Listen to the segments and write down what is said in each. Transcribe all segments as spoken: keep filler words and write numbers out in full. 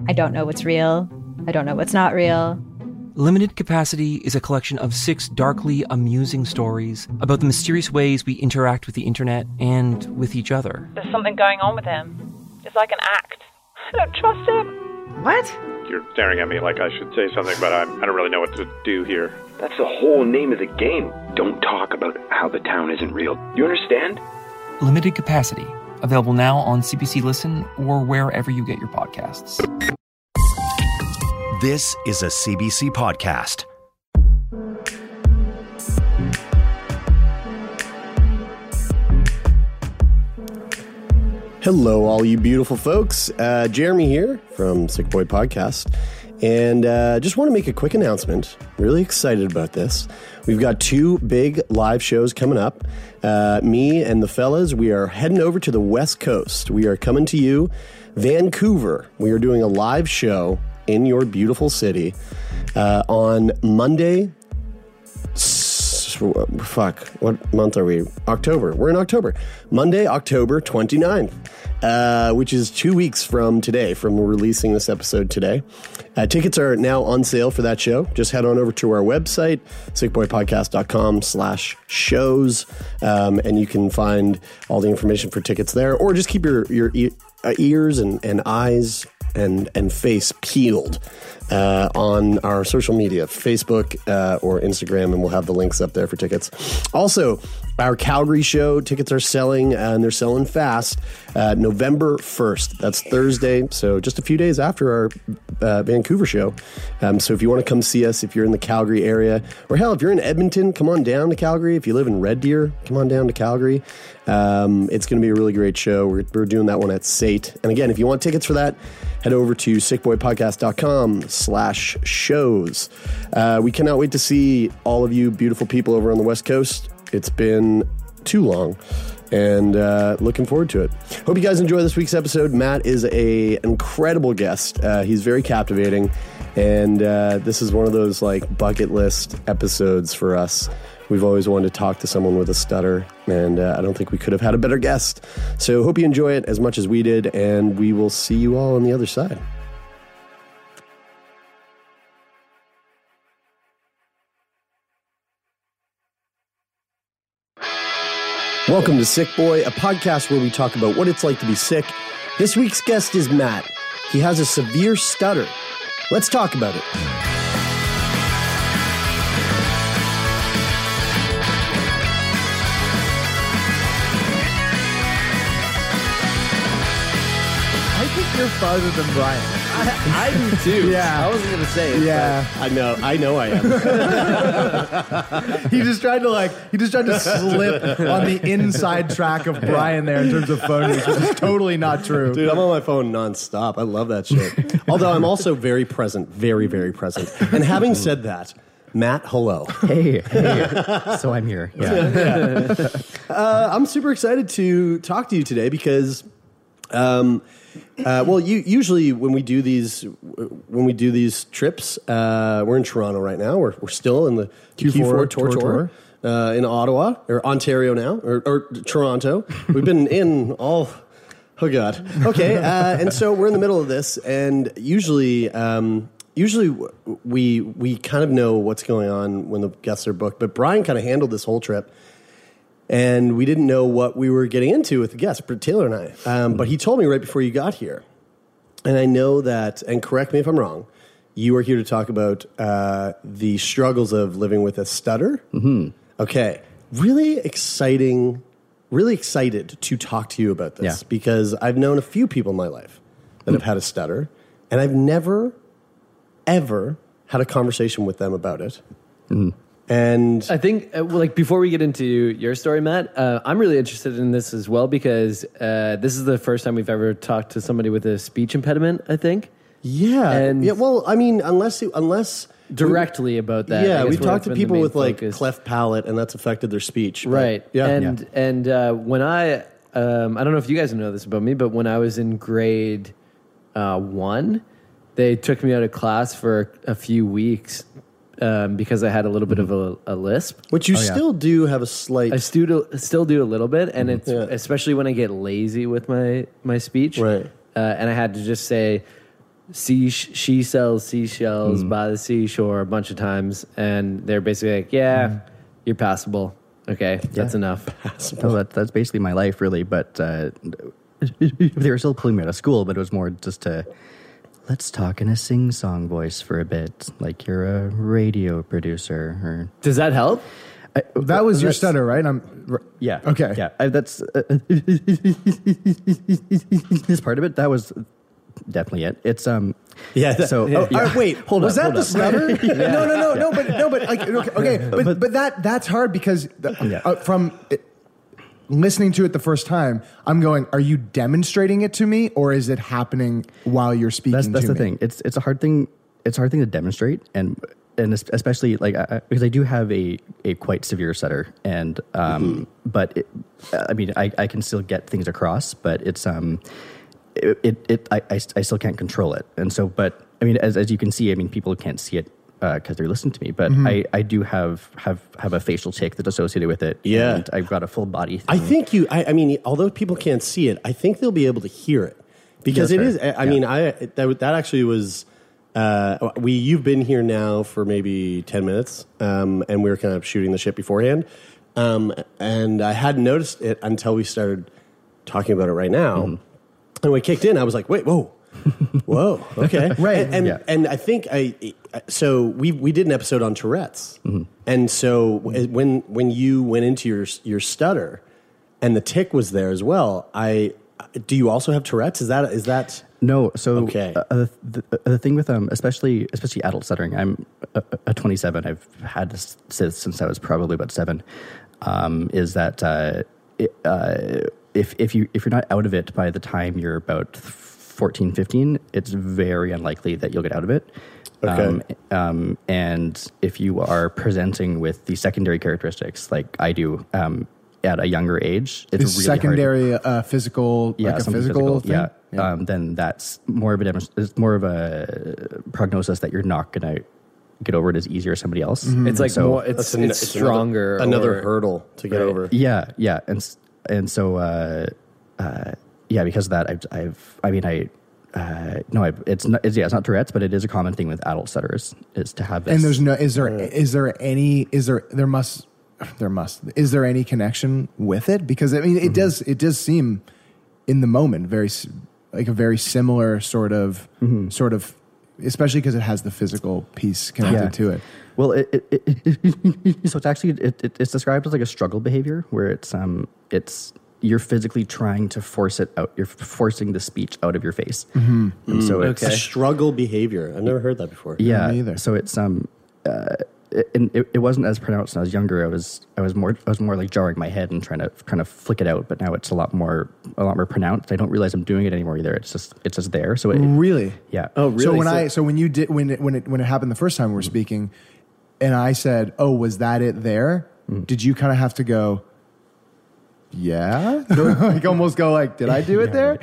I don't know what's real. I don't know what's not real. Limited Capacity is a collection of six darkly amusing stories about the mysterious ways we interact with the internet and with each other. There's something going on with him. It's like an act. I don't trust him. What? You're staring at me like I should say something, but I, I don't really know what to do here. That's the whole name of the game. Don't talk about how the town isn't real. You understand? Limited Capacity. Available now on C B C Listen or wherever you get your podcasts. This is a C B C podcast. Hello, all you beautiful folks. Uh, Jeremy here from Sick Boy Podcast. And uh, just want to make a quick announcement. Really excited about this. We've got two big live shows coming up. Uh, me and the fellas, we are heading over to the West Coast. We are coming to you, Vancouver. We are doing a live show in your beautiful city uh, on Monday. S- fuck, what month are we? October. We're in October. Monday, October twenty-ninth. Uh, which is two weeks from today, from releasing this episode today. Uh, tickets are now on sale for that show. Just head on over to our website, sickboypodcast.com slash shows, um, and you can find all the information for tickets there, or just keep your, your e- uh, ears and, and eyes and, and face peeled uh, on our social media, Facebook uh, or Instagram, and we'll have the links up there for tickets. Also, our Calgary show, tickets are selling, and they're selling fast. Uh, November first, that's Thursday, so just a few days after our uh, Vancouver show. Um, so if you want to come see us, if you're in the Calgary area, or hell, if you're in Edmonton, come on down to Calgary. If you live in Red Deer, come on down to Calgary. Um, it's going to be a really great show. We're, we're doing that one at S A T. And again, if you want tickets for that, head over to sickboypodcast.com slash shows. Uh, we cannot wait to see all of you beautiful people over on the West Coast. It's been too long, and uh, looking forward to it. Hope you guys enjoy this week's episode. Matt is a incredible guest. Uh, he's very captivating, and uh, this is one of those like bucket list episodes for us. We've always wanted to talk to someone with a stutter, and uh, I don't think we could have had a better guest. So hope you enjoy it as much as we did, and we will see you all on the other side. Welcome to Sick Boy, a podcast where we talk about what it's like to be sick. This week's guest is Matt. He has a severe stutter. Let's talk about it. I think you're farther than Brian. I, I do too. Yeah. I wasn't going to say it. Yeah. I know, I know I am. He just tried to like, he just tried to slip on the inside track of Brian there in terms of phone use, which is totally not true. Dude, I'm on my phone nonstop. I love that shit. Although I'm also very present, very, very present. And having said that, Matt, hello. Hey, hey. So I'm here. Yeah. uh, I'm super excited to talk to you today because, um, uh, well, you, usually when we do these when we do these trips, uh, we're in Toronto right now. We're we're still in the Q four, Q four tour tour, tour. Uh, in Ottawa or Ontario now or, or Toronto. We've been in all. Oh God. Okay, uh, and so we're in the middle of this, and usually. Um, Usually we we kind of know what's going on when the guests are booked, but Brian kind of handled this whole trip, and we didn't know what we were getting into with the guests, Taylor and I. Um, but he told me right before you got here, and I know that, and correct me if I'm wrong, you are here to talk about uh, the struggles of living with a stutter. Mm-hmm. Okay, really exciting, really excited to talk to you about this yeah. because I've known a few people in my life that have had a stutter, and I've never... ever had a conversation with them about it. Mm-hmm. And I think, uh, like, before we get into your story, Matt, uh, I'm really interested in this as well because uh, this is the first time we've ever talked to somebody with a speech impediment, I think. Yeah. And yeah. Well, I mean, unless unless directly we, about that. Yeah, we've talked to people with like focus. cleft palate, and that's affected their speech. Right. Yeah. And yeah. and uh, when I, um, I don't know if you guys know this about me, but when I was in grade uh, one. They took me out of class for a few weeks um, because I had a little bit mm-hmm. of a, a lisp. Which you oh, still yeah. do have a slight... I still do, still do a little bit, and mm-hmm. it's yeah. especially when I get lazy with my, my speech. Right. Uh, and I had to just say, sea, she sells seashells Mm. by the seashore a bunch of times, and they're basically like, yeah, Mm. you're passable. Okay, that's enough. No, that, that's basically my life, really. But uh, they were still pulling me out of school, but it was more just to, let's talk in a sing-song voice for a bit, like you're a radio producer. Or Does that help? I, That was your that's- stutter, right? I'm Yeah. Okay. Yeah. I, that's uh, this part of it. That was definitely it. It's um. Yeah. That, So oh, yeah. uh, wait, hold was up, that hold the up. stutter? No, no, no, no. But no, but like okay, okay. But but, that that's hard because the, Yeah. uh, from it, listening to it the first time, I'm going, are you demonstrating it to me, or is it happening while you're speaking? That's that's to the me? thing. It's it's a hard thing. It's a hard thing to demonstrate, and and es- especially like I, I- because I do have a, a quite severe stutter, and um, Mm-hmm. but it, I mean I, I can still get things across, but it's um, it it, it I, I I still can't control it, and so but I mean as as you can see, I mean people can't see it because they're listening to me, but Mm-hmm. I, I do have have have a facial tick that's associated with it. Yeah. and I've got a full body thing. I think you. I, I mean, although people can't see it, I think they'll be able to hear it because Yeah, it that's is. fair. I Yeah. mean, I that, that actually was. Uh, we you've been here now for maybe ten minutes, um, and we were kind of shooting the shit beforehand, um, and I hadn't noticed it until we started talking about it right now. Mm-hmm. And when it kicked in, I was like, "Wait, whoa, whoa, okay, Right. And and, Yeah. and I think I so we we did an episode on Tourette's, and so when when you went into your your stutter, and the tick was there as well. I do you also have Tourette's? Is that is that No, so Okay. uh, the, the thing with um, especially especially adult stuttering. I'm a, a twenty-seven. I've had this since, since I was probably about seven. Um, is that uh, it, uh, if if you if you're not out of it by the time you're about fourteen, fifteen, it's very unlikely that you'll get out of it. Okay. Um, um, and if you are presenting with the secondary characteristics like I do um, at a younger age, it's Is really hard to- secondary uh, physical, yeah, like a something physical, thing? yeah, Um, then that's more of a demonst- it's more of a prognosis that you're not going to get over it as easier as somebody else. It's like so, more, it's, That's an- it's it's stronger. Another, another or- hurdle to get Right. over. yeah, yeah, and s- and so uh, uh, yeah, because of that, I've, I've I mean, I. Uh, no, I, it's not. It's, yeah, it's not Tourette's, but it is a common thing with adult stutterers is to have this. And there's no. Is there? Is there any? Is there? There must. There must. Is there any connection with it? Because I mean, it does. It does seem, in the moment, very s- like a very similar sort of sort of, especially because it has the physical piece connected Yeah. to it. Well, it, it, it, it, so it's actually it, it, it's described as like a struggle behavior where it's um it's you're physically trying to force it out. You're forcing the speech out of your face, mm-hmm. and so it's A struggle behavior. I've never heard that before. yeah. Me either. So it's um, uh, it, and it, it wasn't as pronounced when I was younger. I was I was more I was more like jarring my head and trying to kind of flick it out. But now it's a lot more a lot more pronounced. I don't realize I'm doing it anymore either. It's just it's just there. So it, Really? yeah. Oh, really? So when So- I so when you did when it when it when it happened the first time we were speaking, and I said, "Oh, was that it there?" Did you kind of have to go? Yeah, like almost go like, "Did I do it there?"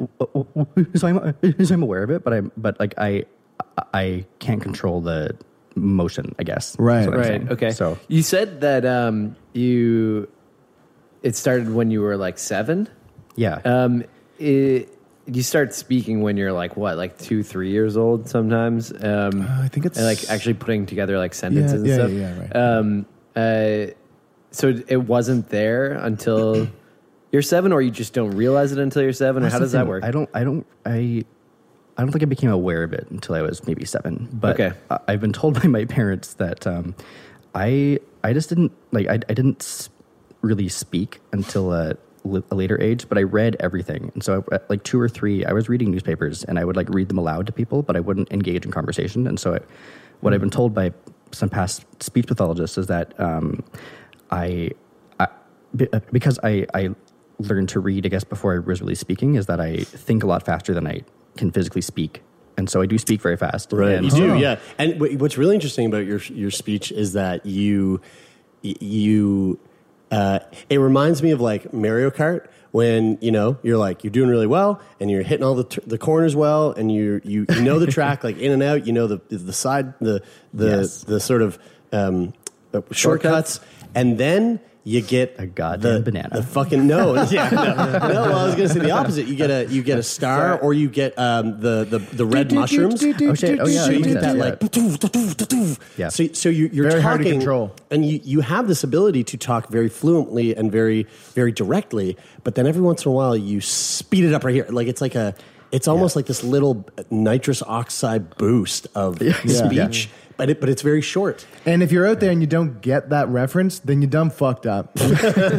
so I'm so I'm aware of it, but I'm but like I I can't control the motion. I guess. Right. Is what I'm Right. saying. Okay. So you said that um, you it started when you were like seven. yeah. Um, it, you start speaking when you're like what, like two, three years old sometimes. Um, I think it's- and like actually putting together like sentences Yeah, yeah, and stuff. yeah, yeah, right. Um, uh, so it- it wasn't there until you're seven, or you just don't realize it until you're seven, or That's how the does that thing. work? I don't. I don't. I. I don't think I became aware of it until I was maybe seven. But Okay. I, I've been told by my parents that um, I. I just didn't like. I. I didn't s- really speak until a, li- a later age. But I read everything, and so I, at like two or three, I was reading newspapers, and I would like read them aloud to people, but I wouldn't engage in conversation. And so, I, what I've been told by some past speech pathologists is that um, I. I be- because I. I learned to read, I guess, before I was really speaking, is that I think a lot faster than I can physically speak. And so I do speak very fast. Right, And you do, yeah. And wh- what's really interesting about your your speech is that you y- you uh, it reminds me of like Mario Kart when you know you're like you're doing really well and you're hitting all the t- the corners well and you you you know the track like in and out. You know the the side the the Yes. the sort of um, uh, shortcuts, and then you get a goddamn the, banana. The fucking no, yeah, no, no. Well, I was going to say the opposite. You get a you get a star, or you get um, the the the red mushrooms. Oh shit! Oh yeah, So I you mean get that yeah. like Yeah. So so you, you're Very talking, hard to control. and you you have this ability to talk very fluently and very very directly. But then every once in a while, you speed it up right here. Like it's like a. It's almost like this little nitrous oxide boost of Yeah. speech, but it, but it's very short. And if you're out there and you don't get that reference, then you dumb fucked up. Go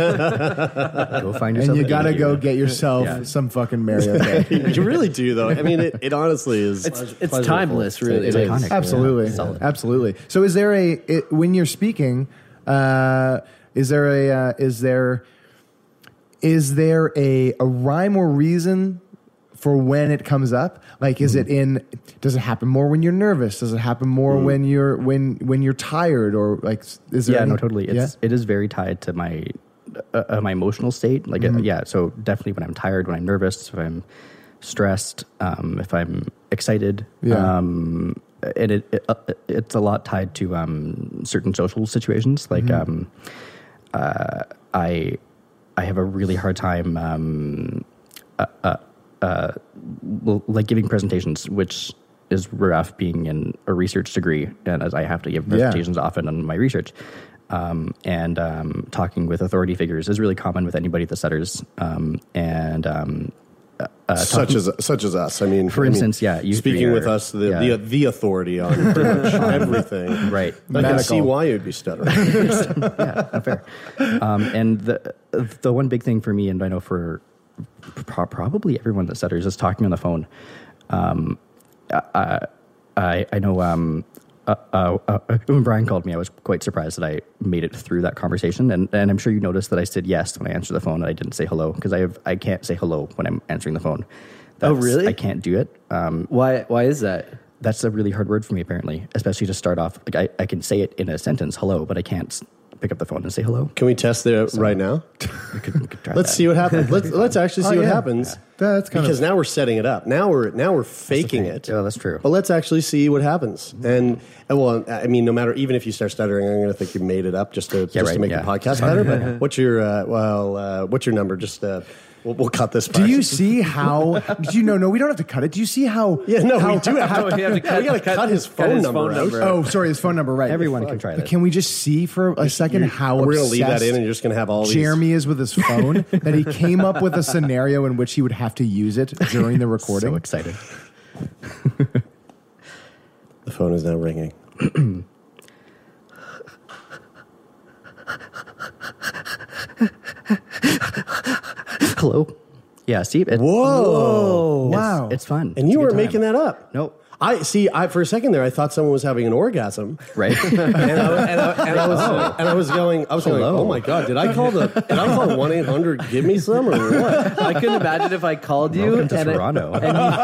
find yourself. And you an gotta idiot. go get yourself Yeah. some fucking Mario Kart. You really do, though. I mean, it, it honestly is. It's it's timeless, really. It's It is. iconic. Absolutely, Yeah. Solid. absolutely. So, is there a it, when you're speaking? Uh, is there a uh, is there is there a a rhyme or reason for when it comes up? Like, is it in? Does it happen more when you're nervous? Does it happen more Mm. when you're when when you're tired? Or like, is there? Yeah, any- no, totally. It's it is very tied to my uh, uh, my emotional state. Like, uh, yeah, so definitely when I'm tired, when I'm nervous, if I'm stressed, um, if I'm excited, Yeah. um, and it, it uh, it's a lot tied to um, certain social situations. Like, um, uh, I I have a really hard time. Um, uh, uh, Uh, well, like giving presentations, which is rough being in a research degree, and as I have to give presentations yeah. often on my research, um, and um, talking with authority figures is really common with anybody that stutters, um, and um, uh, uh, such talking, as such as us. I mean, for I mean, instance, yeah, you speaking three with are- us, the, yeah. the the authority on pretty much everything, right? I can see why you'd be stuttering. Yeah, not fair. Um, and the the one big thing for me, and I know for pro- probably everyone that stutters, is talking on the phone. Um, I, I I know um, uh, uh, uh, when Brian called me, I was quite surprised that I made it through that conversation, and, and I'm sure you noticed that I said yes when I answered the phone, and I didn't say hello because I have I can't say hello when I'm answering the phone. Oh, That's, really? I can't do it. Um, Why? Why is that? that's a really hard word for me, apparently, especially to start off. Like I, I can say it in a sentence, hello, but I can't pick up the phone and say hello. Can we test it So, right now? We could, we could try Let's that. see what happens. Let's let's actually see Oh, what yeah. happens. That's kind because of now we're setting it up. Now we're now we're faking thing. it. Yeah, that's true. But let's actually see what happens. And, and well, I mean, no matter even if you start stuttering, I'm going to think you made it up just to just right, to make yeah. the podcast better. But what's your uh, well? Uh, what's your number? Just uh, we'll, we'll cut this. Do part. you see how? Do you know? No, we don't have to cut it. Do you see how? Yeah, no, how, we do have how- to. we have to cut- we got to cut, cut- his cut phone his number. phone out. number. Oh, sorry, his phone number. Right. Everyone can try But this. can we just see for a second how We're going to leave that obsessed in, and you're just going to have all these. Jeremy is with his phone that he came up with a scenario in which he would have to use it during the recording? So excited. The phone is now ringing. Hello. Yeah. See. It, Whoa! It's- Wow. It's fun. And It's you a good weren't time. making that up. Nope. I see. I for a second there, I thought someone was having an orgasm, Right. and I, and I, and I was and I was going. I was going. Hello. Oh my god! Did I call the? Did I call one eight hundred? Give me some or what? I couldn't imagine if I called you Welcome to and, it- Toronto.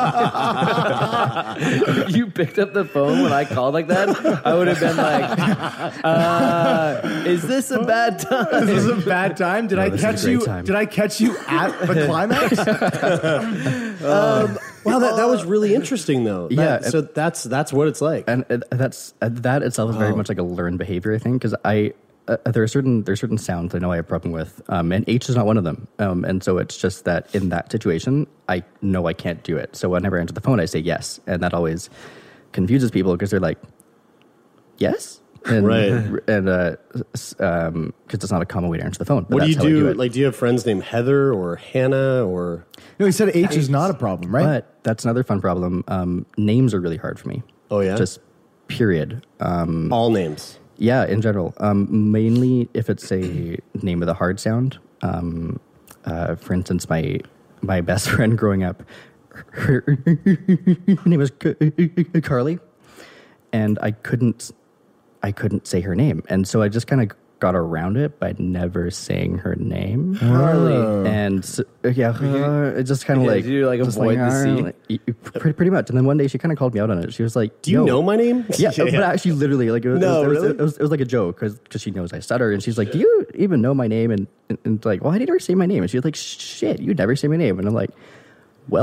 and you, you picked up the phone when I called like that. I would have been like, uh, "Is this a bad time?" This is a bad time. Did I this is a catch great you? time. Did I catch you at the climax? Um, wow, that, that was really interesting though. That- Yeah, So that's that's what it's like. and uh, that's uh, that itself is very much like a learned behavior, I think, because I uh, there are certain there are certain sounds I know I have a problem with, um, and H is not one of them. Um, and so it's just that in that situation, I know I can't do it. So whenever I answer the phone, I say yes, and that always confuses people because they're like, yes. And, Right. and because uh, um, it's not a common way to answer the phone. But What do you that's how I do? it. Like, do you have friends named Heather or Hannah or? No, he said H is not a problem, right? But that's another fun problem. Um, names are really hard for me. Oh, yeah? Just period. Um, All names. yeah, in general. Um, mainly if it's a name with a hard sound. Um, uh, for instance, my my best friend growing up, her, her name was Carly, and I couldn't I couldn't say her name, and so I just kind of got around it by never saying her name. Harley. And so, yeah, uh, it just kind of Yeah, like did you, like, just avoid the uh, C? like, y- y- pretty, pretty much. And then one day she kind of called me out on it. She was like, Do you "Yo." know my name? Yeah, but actually, literally, like, it was, No, it was, really? it was, it was like a joke because she knows I stutter, and she's like, "Do you even know my name?" And, and, and it's like, "Well, I didn't ever say my name." And she's like, "Shit, you never say my name." And I'm like, "Welp."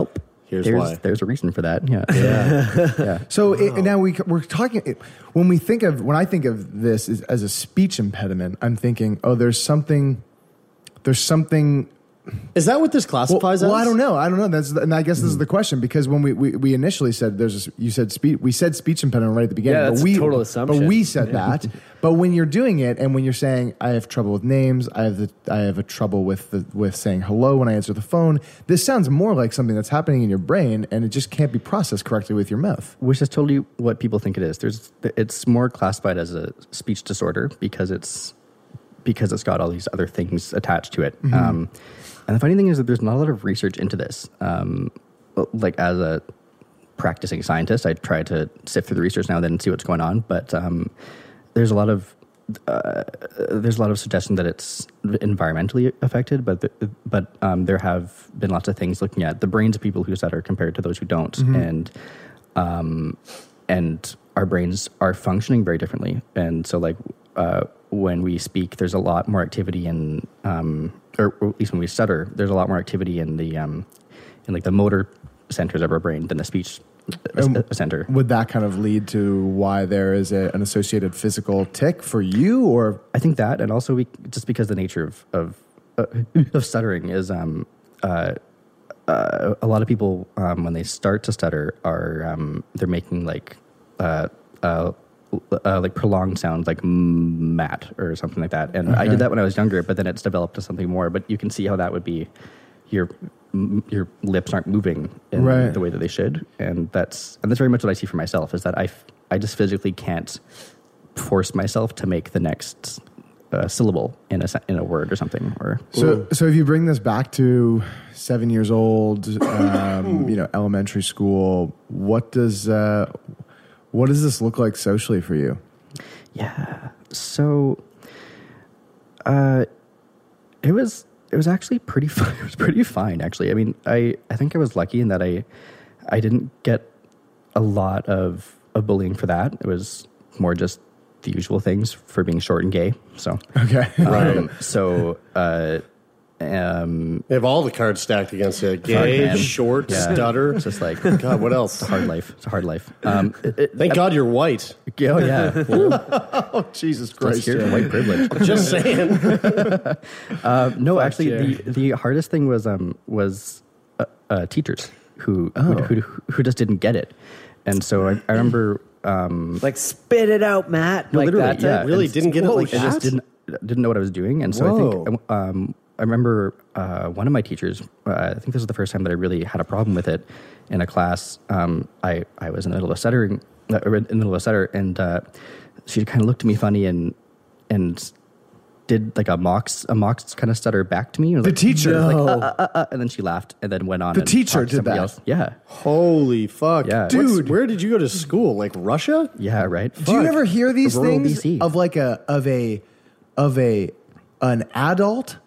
Here's there's, why. There's a reason for that. Yeah. Yeah. yeah. So it, now we we're talking it, when we think of when I think of this as, as a speech impediment, I'm thinking, oh, there's something, there's something. Is that what this classifies well, as? well, I don't know. I don't know. That's the, and I guess this is the question because when we, we, we initially said there's a, you said speech we said speech impediment right at the beginning. Yeah, that's but we, a total assumption. But we said that. But when you're doing it and when you're saying I have trouble with names, I have the I have a trouble with the with saying hello when I answer the phone. This sounds more like something that's happening in your brain and it just can't be processed correctly with your mouth. Which is totally what people think it is. There's it's more classified as a speech disorder because it's because it's got all these other things attached to it. Mm-hmm. Um, and the funny thing is that there's not a lot of research into this. Um, like as a practicing scientist, I try to sift through the research now and then and see what's going on. But um, there's a lot of uh, there's a lot of suggestion that it's environmentally affected. But the, but um, there have been lots of things looking at the brains of people who stutter compared to those who don't, mm-hmm. and um, and our brains are functioning very differently. And so like. Uh, when we speak, there's a lot more activity in, um, or, or at least when we stutter, there's a lot more activity in the, um, in like the motor centers of our brain than the speech um, center. Would that kind of lead to why there is a, an associated physical tick for you, or I think that, and also we just because the nature of of, uh, of stuttering is, um, uh, uh, a lot of people um, when they start to stutter are um, they're making like, uh, uh. Uh, like prolonged sounds like mat or something like that. And okay. I did that when I was younger, but then it's developed to something more. But you can see how that would be your your lips aren't moving in right. the way that they should. And that's and that's very much what I see for myself is that I, I just physically can't force myself to make the next uh, syllable in a in a word or something. Or So so if you bring this back to seven years old, um, you know, elementary school, what does... Uh, What does this look like socially for you? Yeah. So, uh, it was it was actually pretty fun. It was pretty fine, actually. I mean, I, I think I was lucky in that I I didn't get a lot of, of bullying for that. It was more just the usual things for being short and gay. So okay, um, right. So. Uh, Um, they have all the cards stacked against it. Gay, man. short, yeah. stutter. It's just like God, what else? It's a hard life. It's a hard life. Um, it, it, Thank I, God you're white. Oh yeah. Oh Jesus Christ! Here, white privilege. Just saying. uh, no, Fuck actually, Jerry. the, the hardest thing was um was uh, uh, teachers who, oh. who, who who just didn't get it, and so I, I remember um, like spit it out, Matt. No, like literally, that yeah. type? Really And- didn't get it whoa, like I that? just didn't didn't know what I was doing, and so Whoa. I think um, I remember uh, one of my teachers. Uh, I think this was the first time that I really had a problem with it in a class. Um, I I was in the middle of stuttering, uh, in the middle of a stutter, and uh, she kind of looked at me funny and and did like a mock a mock kind of stutter back to me. The like, teacher, like, no. uh, uh, uh, uh, and then she laughed and then went on. The and teacher talked to did somebody that? Else. Yeah, Holy fuck, Yeah. What's- Dude. Where did you go to school? Like Russia? yeah, right. Do you ever hear these Rural things B C. of like a of a of a an adult,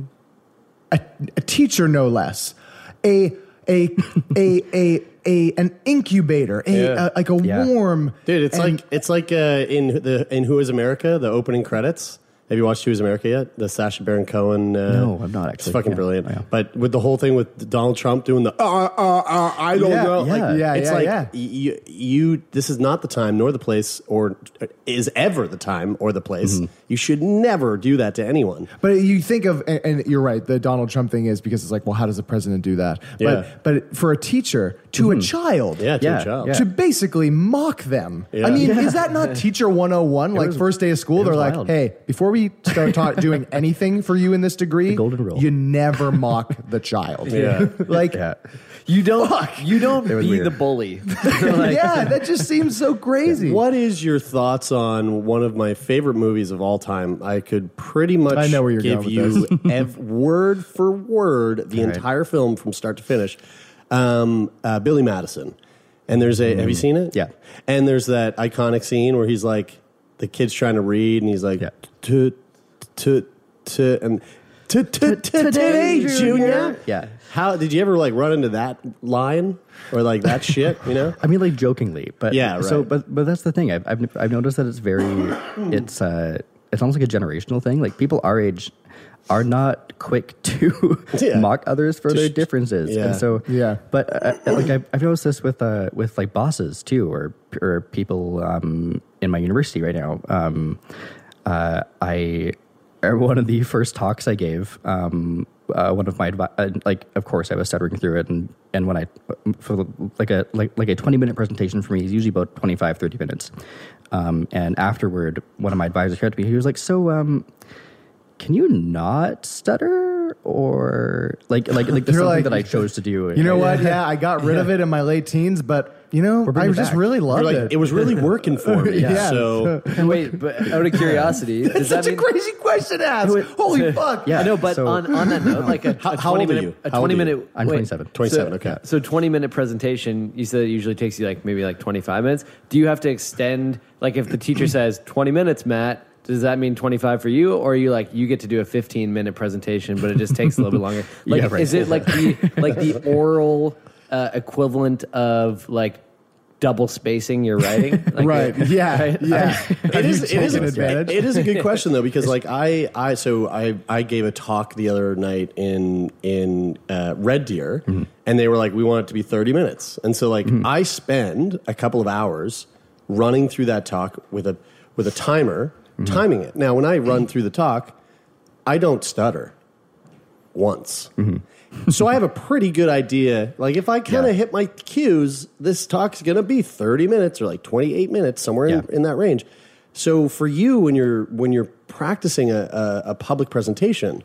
a, a teacher no less, a a a a a an incubator, a, Yeah. a like a Yeah. warm Dude, it's and- like it's like uh, in the in Who Is America, the opening credits. Have you watched Who Is America yet? The Sacha Baron Cohen. Uh, No, I've not, It's actually. fucking Yeah. brilliant. Yeah. But with the whole thing with Donald Trump doing the uh, uh, uh, I don't Yeah, know, yeah. like Yeah, it's yeah, like yeah. You, you. This is not the time, nor the place, or is ever the time or the place. Mm-hmm. You should never do that to anyone. But you think of, and, and you're right, the Donald Trump thing is because it's like, well, how does the president do that? Yeah. But, but for a teacher, to a child, Yeah, to Yeah, a child. yeah. to basically mock them. Yeah. I mean, Yeah. is that not teacher one oh one? Like was- first day of school, it they're was like, wild. hey, before we start ta- doing anything for you in this degree, The golden rule. you never mock the child. Yeah. Like, Yeah. You don't. You don't It was be weird. the bully. yeah, that just seems so crazy. What is your thoughts on one of my favorite movies of all time? I could pretty much I know where you're give going you with ev- word for word the Right. entire film from start to finish. Um, uh, Billy Madison. And there's a, have you seen it? Yeah. And there's that iconic scene where he's like, the kid's trying to read and he's like, Yeah. to, to, to, and to, to, to, today, Junior. Yeah. How, did you ever like run into that line or like that shit, you know? I mean, like jokingly, but Yeah, So, right. but but that's the thing. I've I've, I've noticed that it's very, it's uh, it's almost like a generational thing. Like people our age are not quick to Yeah. mock others for their Just- differences, yeah. and so Yeah. But uh, like I've, I've noticed this with uh, with like bosses too, or or people um, in my university right now. Um, uh, I or one of the first talks I gave. Um, uh, one of my advi- uh, like, of course, I was stuttering through it, and and when I for like a like like a twenty minute presentation for me is usually about twenty-five, thirty minutes. Um, and afterward, one of my advisors came up to me. He was like, "So, um, can you not stutter?" Or like like like that's You're something like- that I chose to do. You know what? Yeah, I got rid of it in my late teens, but you know, I bringing it just back. really loved You're like, it. it was really working for me. Yeah. So Wait, but out of curiosity, does that Such a mean? crazy question to ask. Holy fuck! Yeah. I know, but so- on, on that note, like a, How- a how old twenty are minute, you? a How old twenty are you? minute. I'm wait, twenty-seven. twenty-seven. So, okay. So twenty minute presentation. You said it usually takes you like maybe like twenty-five minutes. Do you have to extend? Like if the teacher says twenty minutes, Matt, does that mean twenty-five for you, or are you like you get to do a fifteen minute presentation, but it just takes a little bit longer? Like, Yeah, right. is it like the like the oral uh, equivalent of like double spacing your writing? Like Right. the- Yeah. right? Yeah. It is. It is an a, advantage. it is a good question though, because like I, I so I, I gave a talk the other night in in uh, Red Deer, Mm-hmm. and they were like, we want it to be thirty minutes, and so like Mm-hmm. I spend a couple of hours running through that talk with a with a timer, Mm-hmm. timing it. Now, when I run through the talk, I don't stutter once. Mm-hmm. So I have a pretty good idea. Like if I kind of Yeah. hit my cues, this talk's going to be thirty minutes or like twenty-eight minutes, somewhere in, Yeah. in that range. So for you, when you're when you're practicing a, a, a public presentation,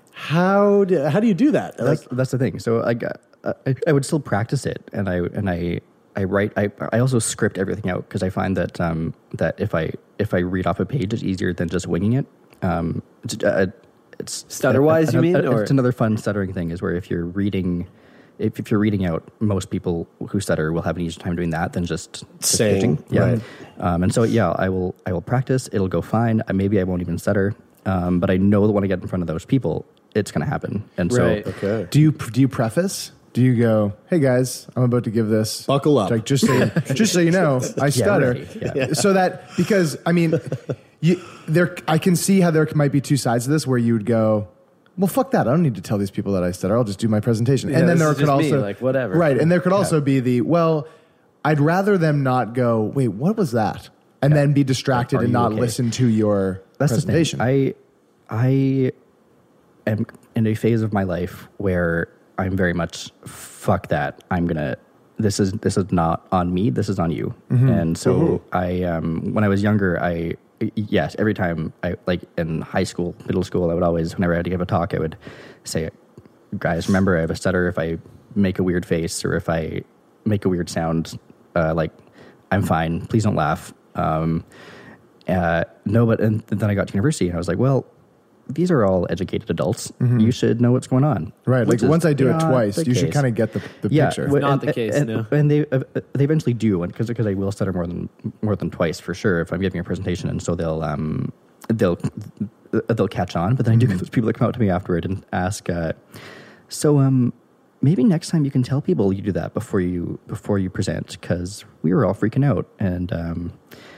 how do, how do you do that? That's, Like, that's the thing. So I, got- I I would still practice it, and I and I I write. I I also script everything out because I find that um that if I if I read off a page, it's easier than just winging it. Um, it's, uh, it's Stutter-wise, you mean, or- it's another fun stuttering thing is where if you're reading. If, if you're reading out, most people who stutter will have an easier time doing that than just, just Saying, pitching. Yeah, right. um, and so yeah, I will I will practice. It'll go fine. Uh, Maybe I won't even stutter, um, but I know that when I get in front of those people, it's going to happen. And so Right. okay. Do you do you preface? Do you go, hey guys, I'm about to give this. Buckle up. Like, just so you, just so you know, I stutter. really, yeah. So that because I mean, you there I can see how there might be two sides to this where you would go, well, fuck that. I don't need to tell these people that I stutter. I'll just do my presentation. Yeah, and then this there is could just me, also like, whatever. Right, and there could also be the well, I'd rather them not go, wait, what was that? And then be distracted Are and you not okay? listen to your That's presentation. the thing. I I am in a phase of my life where I'm very much fuck that. I'm gonna. This is this is not on me. This is on you. And so I um when I was younger, I yes every time I like in high school, middle school, I would always whenever I had to give a talk, I would say, guys, remember I have a stutter. If I make a weird face or if I make a weird sound, uh, like I'm fine. Please don't laugh. Um, uh, no, but and then I got to university and I was like, well, these are all educated adults. You should know what's going on. Right. Like Which is once I do it not twice, the you should case. kind of get the, the yeah, picture. w- Not and- the case, and, no. And they uh, they eventually do, because because I will stutter more than more than twice for sure if I'm giving a presentation, and so they'll um they'll they'll catch on. But then I do get those people that come out to me afterward and ask, uh, so um maybe next time you can tell people you do that before you before you present, because we were all freaking out, and um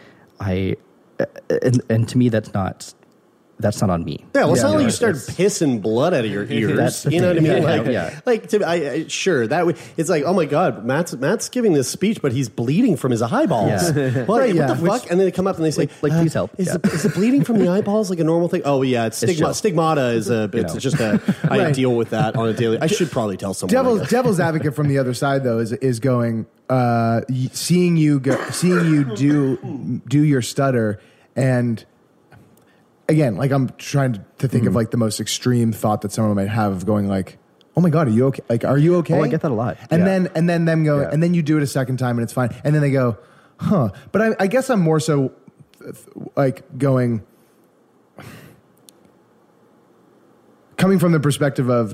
I and, and to me that's not. That's not on me. Yeah, well, it's Yeah, not like no, you start it's- pissing blood out of your ears. That's the You know what I thing. mean? Yeah, Like, yeah. like to, I, I, sure that would, it's like, oh my god, Matt's Matt's giving this speech, but he's bleeding from his eyeballs. Yeah. What, Right, yeah. what the fuck? And then they come up and they say, Like- like, please help. Is, Yeah. the, is the bleeding from the eyeballs like a normal thing? Oh yeah, it's stigma, chill. stigmata is a. It's know. just a. I Right. deal with that on a daily. I should probably tell someone. I Devil's guess. devil's advocate from the other side though is is going uh, y- seeing you go, seeing you do do your stutter, and again, like I'm trying to, to think of like the most extreme thought that someone might have of going like, oh my god, are you okay? Like, are you okay? Oh, I get that a lot. And Yeah. then and then them go Yeah. and then you do it a second time and it's fine, and then they go, huh? But I, I guess I'm more so uh, like going. Coming from the perspective of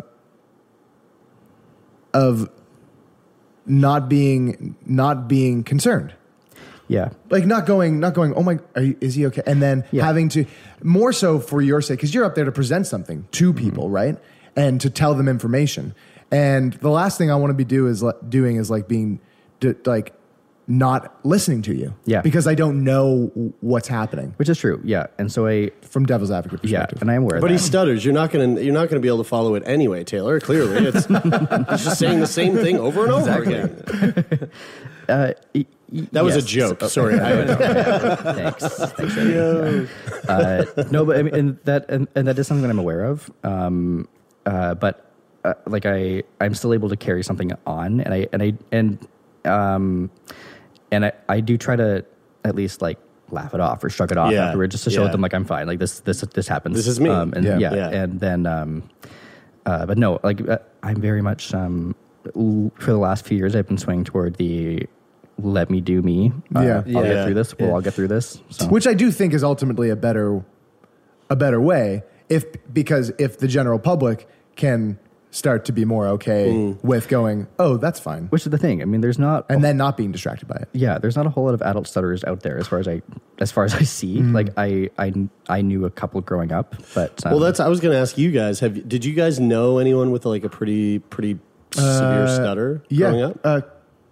of not being not being concerned, Yeah. like not going not going, oh my, are you, is he okay? And then Yeah. having to more so for your sake, because you're up there to present something to people, right? And to tell them information. And the last thing I want to be do is like, doing is like being d- like not listening to you. Yeah. Because I don't know what's happening. Which is true. Yeah. And so I, from devil's advocate perspective. Yeah, and I am aware of But that. he stutters. You're not going to you're not going to be able to follow it anyway, Taylor. Clearly, it's he's just saying the same thing over and over again. uh, y- that was yes. a joke. So, Sorry. I, Thanks. Thanks uh, no, but I mean, and that and, and that is something that I'm aware of. Um, uh, but uh, like I, I'm still able to carry something on, and I and I and um, and I, I do try to at least like laugh it off or shrug it off Yeah. afterward, just to show Yeah. them like I'm fine. Like this, this, this happens. This is me. Um, and Yeah. yeah, Yeah. and then, um, uh, but no, like uh, I'm very much um, l- for the last few years, I've been swinging toward the let me do me. Uh, Yeah. I'll Yeah. get through this. We'll Yeah. all get through this. So. Which I do think is ultimately a better, a better way. If because if the general public can start to be more okay Mm. with going, oh, that's fine, Which is the thing. I mean, there's not, and then not being distracted by it. yeah, there's not a whole lot of adult stutterers out there as far as I, as far as I see. Mm. Like I, I, I knew a couple growing up, but um, well, that's. I was going to ask you guys. Have did you guys know anyone with like a pretty pretty severe Uh, stutter Yeah. growing up? Uh,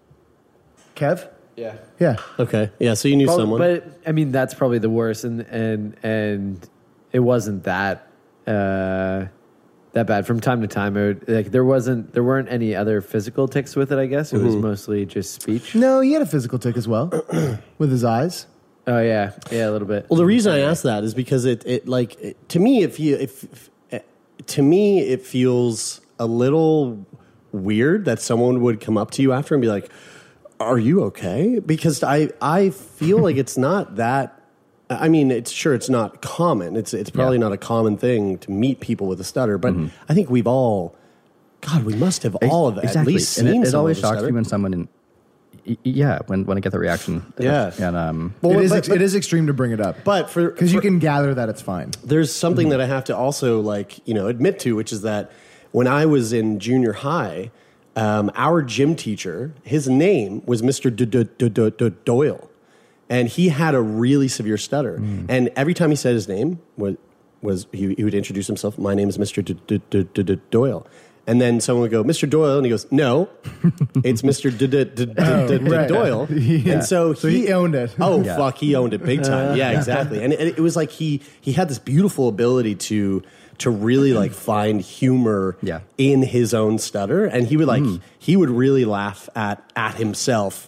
Kev? Yeah. Yeah. Okay. Yeah. So you knew Prob- someone. But I mean, that's probably the worst, and and and it wasn't that uh, that bad. From time to time, it would, like there wasn't there weren't any other physical tics with it. I guess it was mostly just speech. No, he had a physical tick as well with his eyes. Oh yeah, yeah, a little bit. Well, the reason I ask that is because it, it like it, to me, if you if, if eh, to me it feels a little weird that someone would come up to you after and be like, "Are you okay?" Because I I feel like it's not that. I mean, it's sure it's not common. It's it's probably Yeah. not a common thing to meet people with a stutter, but I think we've all, God, we must have all of it, exactly. at least and seen it, it someone always with a shocks stutter. me when someone, in, y- yeah, when when I get the reaction. Yeah. and um, Well, it is but- ex- but- it is extreme to bring it up, But for because you for- can gather that it's fine. there's something that I have to also like, you know, admit to, which is that when I was in junior high, um, our gym teacher, his name was Mister D- D- D- D- D- Doyle, and he had a really severe stutter. And every time he said his name, was was he, he would introduce himself. My name is Mister D- D- D- D- D- Doyle. And then someone would go, Mister Doyle, and he goes, no, it's Mister D- D- D- D- D- D- right. Doyle. Yeah. And so, So he owned it. Oh, Yeah. fuck, he owned it big time. Yeah, exactly. And it, it was like he he had this beautiful ability to to really like find humor Yeah. in his own stutter, and he would like he would really laugh at at himself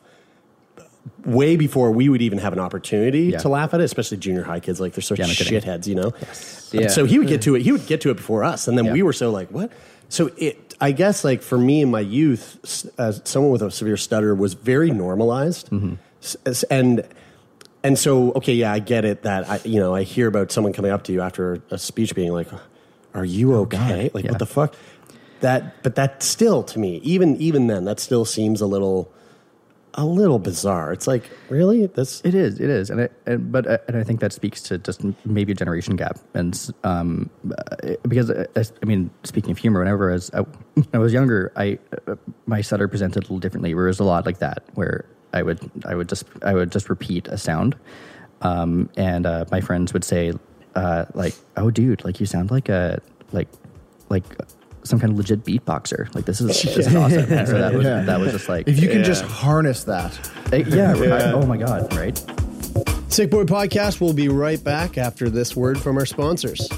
way before we would even have an opportunity Yeah. to laugh at it, especially junior high kids. Like they're such Yeah, no kidding. shitheads, you know? Yeah. So he would get to it. He would get to it before us. And then Yeah. we were so like, what? So it, I guess like for me in my youth, s- as someone with a severe stutter was very normalized. S- s- And, and so, okay, yeah, I get it that I, you know, I hear about someone coming up to you after a speech being like, are you okay? Like, Yeah. what the fuck? That, but that still to me, even, even then, that still seems a little, a little bizarre. It's like, really? That's It is, it is, and, I, and but uh, and I think that speaks to just maybe a generation gap, and um, uh, because uh, as- I mean, speaking of humor, whenever I was, I, when I was younger, I uh, my stutter presented a little differently. Where it was a lot like that, where I would I would just I would just repeat a sound, um, and uh, my friends would say uh, like, "Oh, dude, like you sound like a like like." some kind of legit beatboxer. Like this is, this is awesome. And so that was Yeah. that was just like If you can Yeah. just harness that. uh, yeah, I- oh my god, right? Sick Boy Podcast. We'll be right back after this word from our sponsors.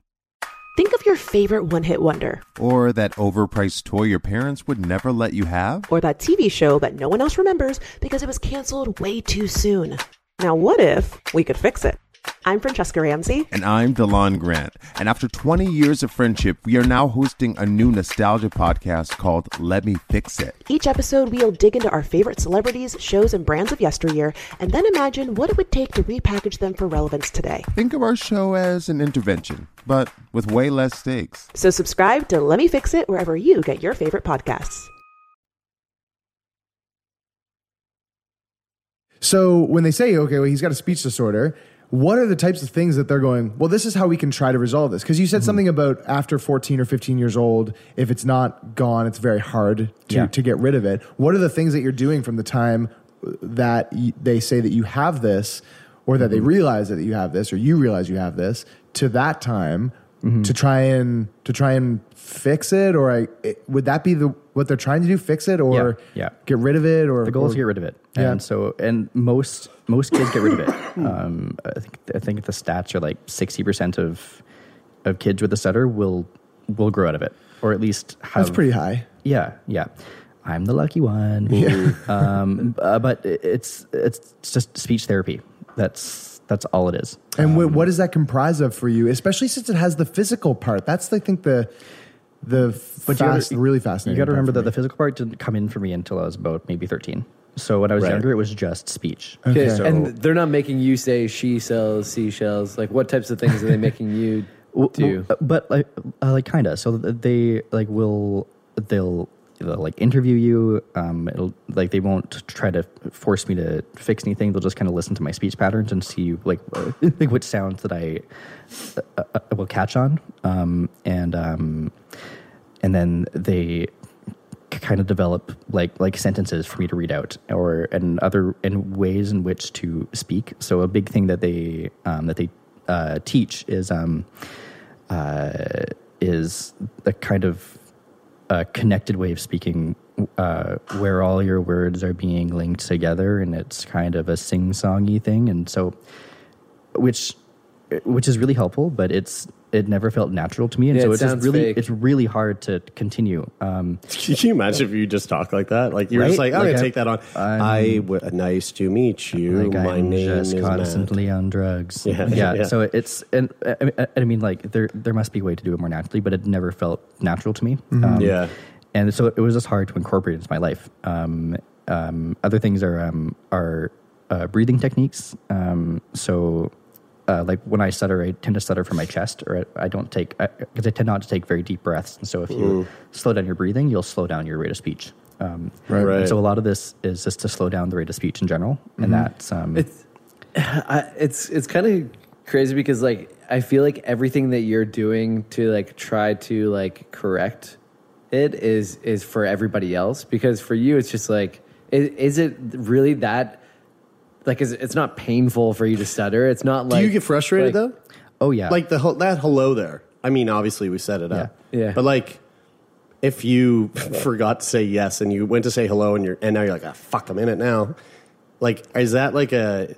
Think of your favorite one-hit wonder. Or that overpriced toy your parents would never let you have. Or that T V show that no one else remembers because it was canceled way too soon. Now what if we could fix it? I'm Francesca Ramsey. And I'm DeLon Grant. And after twenty years of friendship, we are now hosting a new nostalgia podcast called Let Me Fix It. Each episode, we'll dig into our favorite celebrities, shows, and brands of yesteryear, and then imagine what it would take to repackage them for relevance today. Think of our show as an intervention, but with way less stakes. So subscribe to Let Me Fix It wherever you get your favorite podcasts. So when they say, okay, well, he's got a speech disorder, what are the types of things that they're going, well, this is how we can try to resolve this? Because you said something about after fourteen or fifteen years old, if it's not gone, it's very hard to, Yeah. to get rid of it. What are the things that you're doing from the time that y- they say that you have this, or that they realize that you have this, or you realize you have this, to that time mm-hmm. to try and to try and fix it, or I, it, would that be the what they're trying to do? Fix it, or yeah, yeah. get rid of it, or the goal or, is to get rid of it. Yeah. And so, and most most kids get rid of it. Um, I think I think the stats are like sixty percent of of kids with a stutter will will grow out of it, or at least have. That's pretty high. Yeah, yeah. I'm the lucky one. Yeah. um, uh, but it's it's just speech therapy. That's that's all it is. And um, wh- what does that comprise of for you? Especially since it has the physical part. That's I think the the but fast, you gotta, really fascinating. You got to remember that me. the physical part didn't come in for me until I was about maybe thirteen. So when I was Right. younger, it was just speech. Okay. So, And they're not making you say she sells seashells. Like, what types of things are they making you do? Well, but like, uh, like kind of. So they like will they'll, they'll like interview you. Um, it'll like they won't try to force me to fix anything. They'll just kind of listen to my speech patterns and see like uh, like which sounds that I uh, uh, will catch on. Um, and um, and then they kind of develop like like sentences for me to read out, or and other and ways in which to speak. So a big thing that they um, that they uh, teach is um, uh, is the kind of uh, connected way of speaking, uh, where all your words are being linked together, and it's kind of a sing-songy thing, and so which which is really helpful, but it's it never felt natural to me, and Yeah, so it it's just sounds really fake. it's really hard to continue. Um, Can you imagine if you just talk like that? Like you're Right? just like, I'm Like gonna I- take that on. I'm- I w- nice to meet you. like My I'm name just is constantly on drugs. Yeah, yeah. yeah. So it's and I, I- I mean, like there there must be a way to do it more naturally, but it never felt natural to me. Mhm. Um, Yeah. and so it was just hard to incorporate into my life. Um, um, other things are um, are uh, breathing techniques. Um, so. Uh, like when I stutter, I tend to stutter from my chest, or I, I don't take because I, I tend not to take very deep breaths. And so if you Mm. slow down your breathing, you'll slow down your rate of speech. Um, Right. and Right. So a lot of this is just to slow down the rate of speech in general, Mhm. and that's um, It's I, it's it's kind of crazy because like I feel like everything that you're doing to like try to like correct it is is for everybody else, because for you it's just like is, is it really that like is it- it's not painful for you to stutter? It's not like Do you get frustrated like- though? Oh yeah, Like the whole- that hello there. I mean, obviously we set it up. Yeah. Yeah. But like, if you forgot to say yes and you went to say hello and you're and now you're like, ah, fuck, I'm in it now. Like, is that like a?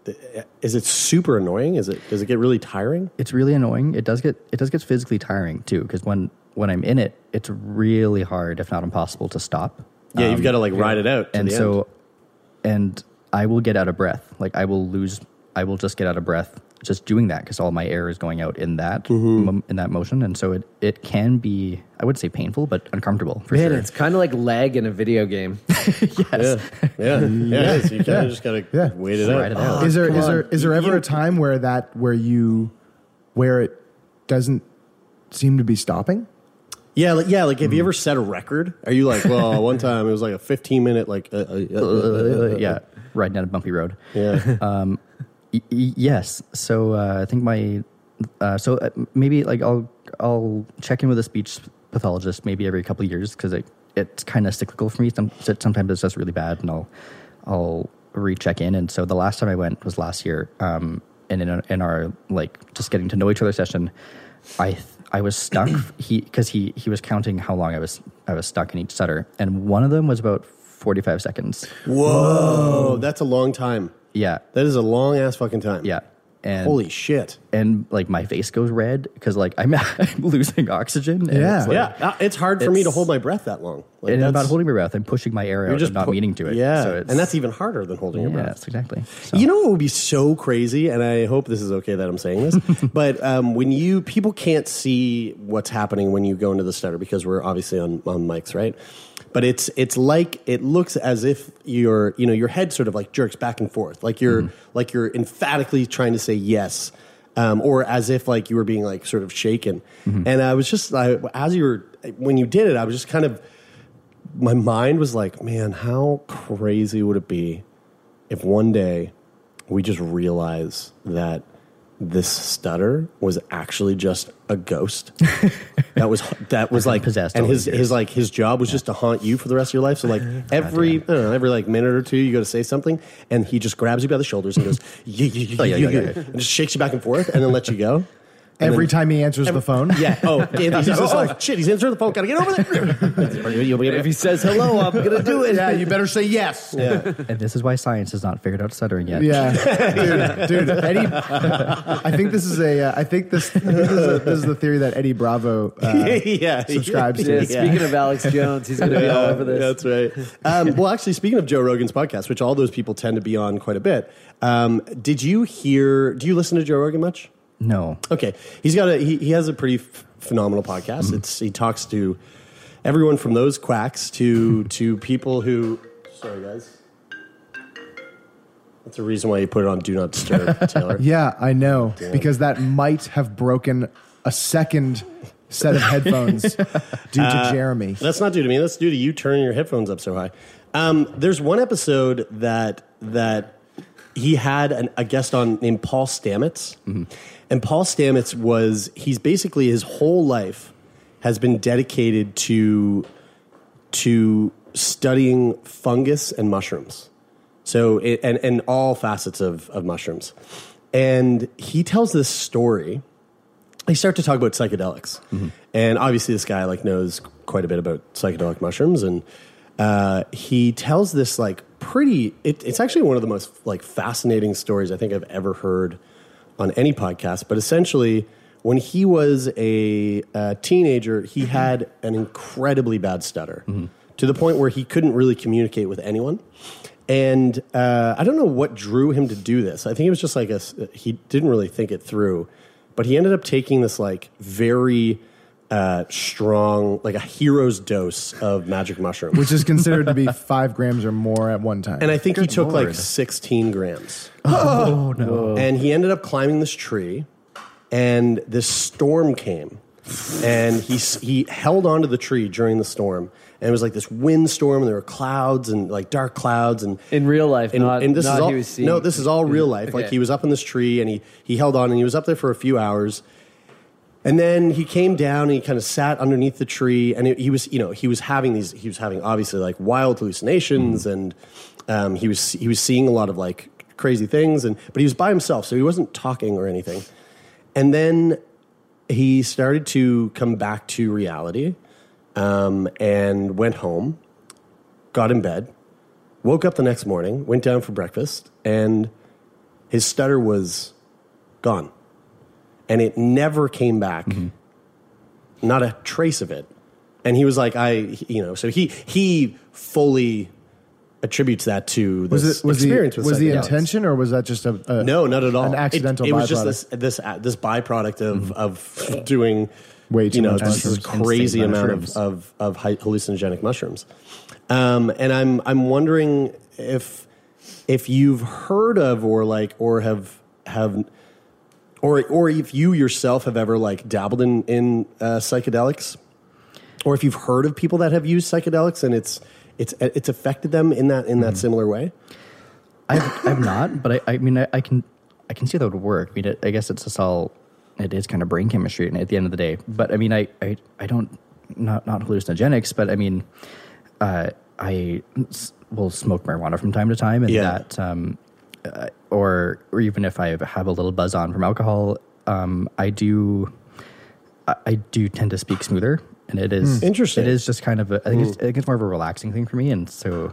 Is it super annoying? Is it? Does it get really tiring? it's really annoying. It does get it does get physically tiring too, because when when I'm in it, it's really hard, if not impossible, to stop. Yeah, you've Um, got to like ride it out. To and the so, end. and I will get out of breath. Like I will lose. I will just get out of breath just doing that, because all my air is going out in that Mm-hmm. mo- in that motion, and so it it can be, I would say, painful but uncomfortable for Man, sure. it's kind of like lag in a video game. yes. yeah, yeah, yeah. It is. You kind of Yeah. just got to Yeah. wait it Just out. ride it out. is there come is there on. is there You- ever you- a time where that where you where it doesn't seem to be stopping? Yeah, like, yeah. Like, have you ever set a record? Are you like, well, one time it was like a fifteen minute, like, uh, uh, uh, uh, uh, uh, yeah, riding down a bumpy road. yeah. Um, y- y- yes. So uh, I think my uh, so uh, maybe like I'll I'll check in with a speech pathologist maybe every couple of years, because it, it's kind of cyclical for me. Some, so sometimes it's just really bad, and I'll I'll recheck in. And so the last time I went was last year, um, and in, a, in our like just getting to know each other session, I th- I was stuck. he because he he was counting how long I was I was stuck in each stutter, and one of them was about forty-five seconds. Whoa, that's a long time. Yeah, That is a long ass fucking time. yeah. And Holy shit. and like my face goes red because like I'm, I'm losing oxygen. And Yeah. it's like, Yeah, uh, it's hard for me to It's- hold my breath that long. Like, and I'm that's- not holding my breath. I'm pushing my air you're out just and not pu- meaning to it. Yeah, so it's, and that's even harder than holding your breath. yes, exactly. So, You know what would be so crazy, and I hope this is okay that I'm saying this, but um, when you people can't see what's happening when you go into the stutter, because we're obviously on, on mics, right? But it's it's like it looks as if your you know your head sort of like jerks back and forth, like you're Mm-hmm. like you're emphatically trying to say yes, um, or as if like you were being like sort of shaken. Mm-hmm. And I was just I, as you were when you did it, I was just kind of my mind was like, man, how crazy would it be if one day we just realize that this stutter was actually just a ghost that was that was like possessed and all his these years. his like his job was just to haunt you for the rest of your life. So like every I don't know, every like minute or two you go to say something and he just grabs you by the shoulders and goes yeah, yeah, yeah, Oh, yeah, yeah, yeah, yeah, yeah. and just shakes you back and forth and then lets you go. Every then- time he answers the phone. Yeah. Oh, Anthony's just Oh, like, shit, he's answering the phone. Gotta get over there. If he says hello, I'm gonna do it. Yeah, you better say yes. Yeah. And this is why science has not figured out stuttering yet. Yeah, dude, dude, Eddie. I think this is a. Uh, I think this. I think this, is a, this is the theory that Eddie Bravo uh, yeah. subscribes Yeah, to. speaking of Alex Jones, he's gonna be all over this. That's right. Um, well, actually, speaking of Joe Rogan's podcast, which all those people tend to be on quite a bit, um, did you hear? Do you listen to Joe Rogan much? No. Okay, he's got a he, he has a pretty f- phenomenal podcast. Mm-hmm. It's he talks to everyone from those quacks to to people who. Sorry, guys. That's a reason why you put it on Do Not Disturb, Taylor. Yeah, I know Damn. because that might have broken a second set of headphones due to Uh, Jeremy. That's not due to me. That's due to you turning your headphones up so high. Um, there's one episode that that he had an, a guest on named Paul Stamets, mm-hmm. and Paul Stamets was he's basically his whole life has been dedicated to to studying fungus and mushrooms. So it, and and all facets of of mushrooms, and he tells this story. They start to talk about psychedelics, mm-hmm. and obviously this guy like knows quite a bit about psychedelic mushrooms, and uh, he tells this like pretty. It, it's actually one of the most like fascinating stories I think I've ever heard on any podcast. But essentially, when he was a, a teenager, he had an incredibly bad stutter mm-hmm. to the point where he couldn't really communicate with anyone. And uh, I don't know what drew him to do this. I think it was just like a, he didn't really think it through. But he ended up taking this like very uh, strong, like a hero's dose of magic mushroom, Which is considered to be five grams or more at one time. and I think he Good took Lord. like sixteen grams. Oh, no. And he ended up climbing this tree, and this storm came, and he s- he held onto the tree during the storm, and it was like this windstorm, and there were clouds and like dark clouds, and In real life, and, not, and this not is all he was seeing. no, this is all real life. Like Okay. he was up in this tree, and he he held on, and he was up there for a few hours. And then he came down and he kind of sat underneath the tree, and it, he was, you know, he was having these, he was having obviously like wild hallucinations, mm. and um, he was he was seeing a lot of like crazy things, and but he was by himself, so he wasn't talking or anything. And then he started to come back to reality, um, and went home, got in bed, woke up the next morning, went down for breakfast, and his stutter was gone. And it never came back, mm-hmm. not a trace of it. And he was like, I, you know, so he he fully attributes that to this was it was experience the, with was the psychedelics. intention or was that just a, a No, not at all. an accidental It, it was byproduct? just this this uh, this byproduct of mm-hmm. of doing way too you know much this, this mushrooms. crazy Insane amount mushrooms. of, of of hi- hallucinogenic mushrooms. Um, and I'm I'm wondering if if you've heard of or like or have have or or if you yourself have ever like dabbled in in uh, psychedelics, or if you've heard of people that have used psychedelics and it's it's it's affected them in that in that mm. similar way. I've, I've not, but I, I mean, I, I can I can see that would work. I mean, it, I guess it's just all it is kind of brain chemistry at the end of the day. But I mean, I I, I don't not not hallucinogenics, but I mean, uh, I s- will smoke marijuana from time to time, and Yeah. that. Um, Uh, or or even if I have a little buzz on from alcohol, um, I do I, I do tend to speak smoother, and it is Mm. Interesting. It is just kind of a, I think Mm. it's, I think it's more of a relaxing thing for me, and so,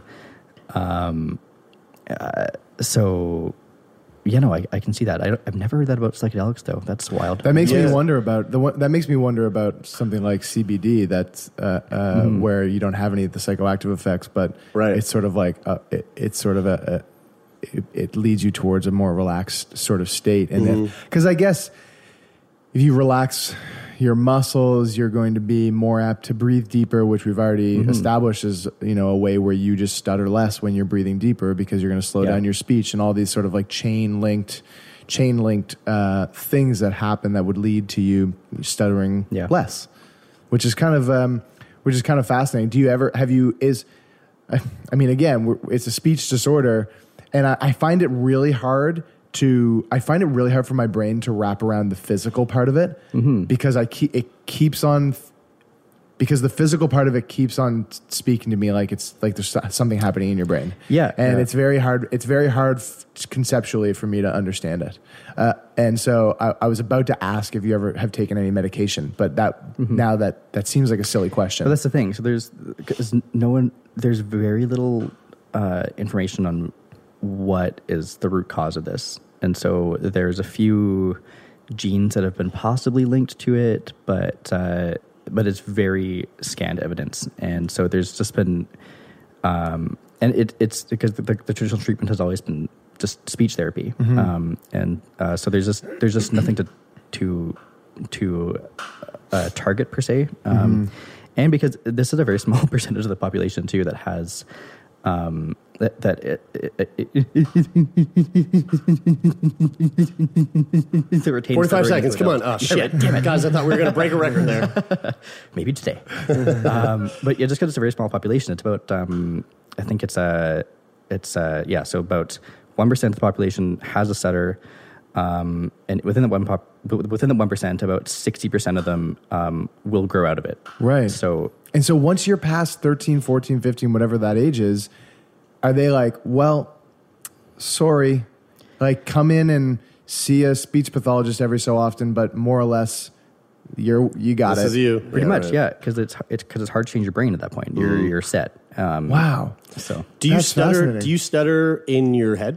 um, uh, so you know, I, I can see that. I don't, I've never heard that about psychedelics though. That's wild. That makes Yeah. me wonder about the one, that makes me wonder about something like C B D. That's uh, uh, Mm. where you don't have any of the psychoactive effects, but Right. it's sort of like a, it, it's sort of a, a it, it leads you towards a more relaxed sort of state. And because I guess if you relax your muscles, you're going to be more apt to breathe deeper, which we've already Mhm. established is, you know, a way where you just stutter less when you're breathing deeper because you're going to slow Yeah. down your speech and all these sort of like chain linked, chain linked uh, things that happen that would lead to you stuttering Yeah. less, which is kind of, um, which is kind of fascinating. Do you ever, have you, is, I, I mean, again, we're, it's a speech disorder and I, I find it really hard to I find it really hard for my brain to wrap around the physical part of it Mm-hmm. because I keep it keeps on because the physical part of it keeps on speaking to me like it's like there's something happening in your brain. Yeah, and yeah. it's very hard. It's very hard f- conceptually for me to understand it. Uh, and so I, I was about to ask if you ever have taken any medication, but that mm-hmm. now that that seems like a silly question. But that's the thing. So there's cause no one. There's very little uh, information on what is the root cause of this, and so there's a few genes that have been possibly linked to it, but. Uh, but it's very scant evidence. And so there's just been, um, and it, it's because the, the, the traditional treatment has always been just speech therapy. Mm-hmm. Um, and uh, so there's just, there's just nothing to, to, to uh, target per se. Um, mm-hmm. And because this is a very small percentage of the population too that has, um, that, that it, it, it, it forty-five seconds. Come on. Oh, shit. Damn it. Guys, I thought we were going to break a record there. Maybe today. um, but yeah, just because it's a very small population, it's about, um, I think it's, uh, it's uh, yeah, so about one percent of the population has a stutter. Um, and within the one pop, within the one percent, about sixty percent of them um, will grow out of it. Right. So, and so once you're past thirteen, fourteen, fifteen, whatever that age is, are they like, well, sorry, like come in and see a speech pathologist every so often, but more or less, you're you got this it. This is you, pretty yeah, much, right. yeah, because it's it's because it's hard to change your brain at that point. You're mm. you're set. Um, wow. So do you That's stutter? Do you stutter in your head?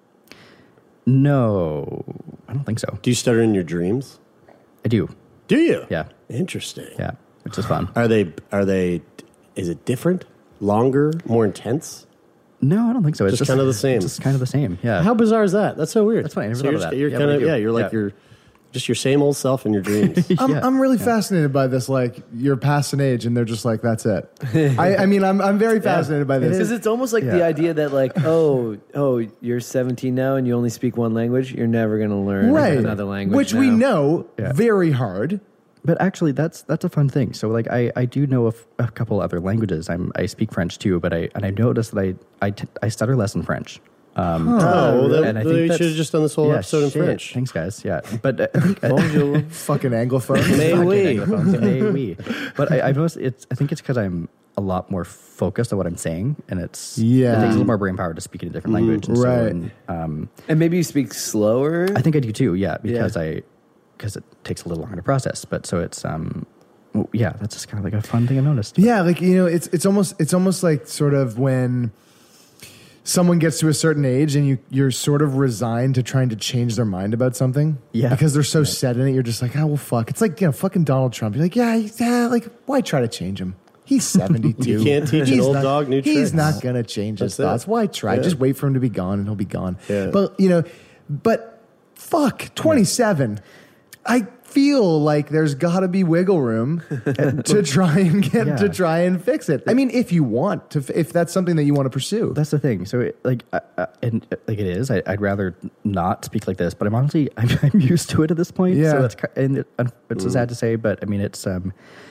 No, I don't think so. Do you stutter in your dreams? I do. Do you? Yeah. Interesting. Yeah, which is fun. Are they? Are they? Is it different? Longer? More intense? No, I don't think so. It's just, just kind of the same. Just kind of the same. Yeah. How bizarre is that? That's so weird. That's funny. I never so thought you're, of that. You're yeah, kind of yeah. You're like yeah. you're just your same old self in your dreams. I'm, yeah. I'm really yeah. fascinated by this. Like you're past an age, and they're just like, that's it. I, I mean, I'm I'm very fascinated by this because it's almost like yeah. the idea that like, oh, oh, you're seventeen now and you only speak one language. You're never going to learn right. another language, which now. we know yeah. very hard. But actually, that's that's a fun thing. So, like, I, I do know a, f- a couple other languages. I'm I speak French too, but I and I noticed that I I, t- I stutter less in French. Um, oh, well, then, and I then think you should have just done this whole yeah, episode in shit. French. Thanks, guys. Yeah, but uh, I think bonjour, fucking anglophone, mais oui, mais oui. But I, I've noticed it's. I think it's because I'm a lot more focused on what I'm saying, and it's yeah, it takes a little more brain power to speak in a different language. And right. So, and, um, and maybe you speak slower. I think I do too. Yeah, because yeah. I because it takes a little longer to process. But so it's um. Yeah, that's just kind of like a fun thing I noticed. Yeah, like you know, it's it's almost it's almost like sort of when someone gets to a certain age and you you're sort of resigned to trying to change their mind about something. Yeah, because they're so right. set in it. You're just like, oh well, fuck. It's like you know, fucking Donald Trump. You're like, yeah, yeah, like why try to change him? He's seventy-two. You can't teach he's an old not, dog new tricks. He's not gonna change his That's thoughts. it. Why try? Yeah. Just wait for him to be gone and he'll be gone. Yeah. But you know, but fuck, twenty-seven. I feel like there's got to be wiggle room to try and get yeah. to try and fix it. I mean, if you want to, if that's something that you want to pursue. That's the thing. So, it, like, uh, uh, and uh, like it is. I, I'd rather not speak like this, but I'm honestly I'm, I'm used to it at this point. Yeah. So that's ki- and it, it's so sad to say, but I mean it's um,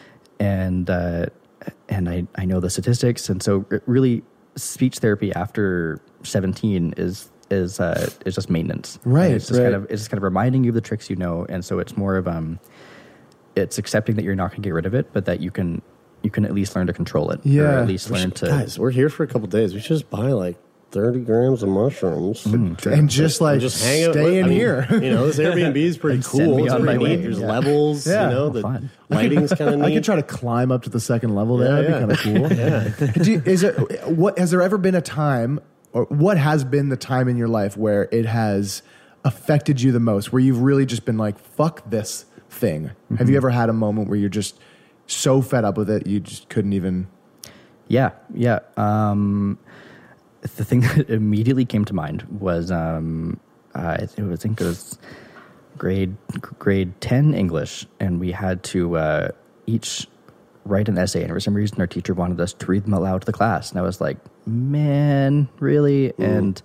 and uh, and I I know the statistics, and so really speech therapy after seventeen is. is uh is just maintenance, right? And it's just right. kind of it's just kind of reminding you of the tricks you know, and so it's more of um it's accepting that you're not going to get rid of it, but that you can you can at least learn to control it. Yeah, or at least we learn should, to. Guys, we're here for a couple days. We should just buy like thirty grams of mushrooms mm, and just like just hang out, stay in I mean, here. You know, this Airbnb is pretty Like, send cool. me It's on pretty my neat. way. There's Yeah. levels. Yeah. You know, Oh, the fun. lighting's kind of neat. I could try to climb up to the second level there. Yeah, That'd be yeah. kind of cool. Yeah. Do you, is it what has there ever been a time, or what has been the time in your life where it has affected you the most, where you've really just been like, fuck this thing? Mm-hmm. Have you ever had a moment where you're just so fed up with it you just couldn't even? Yeah, yeah. Um, the thing that immediately came to mind was um, uh, it was, I think it was grade grade ten English, and we had to uh, each write an essay, and for some reason our teacher wanted us to read them aloud to the class, and I was like, man, really? Ooh. And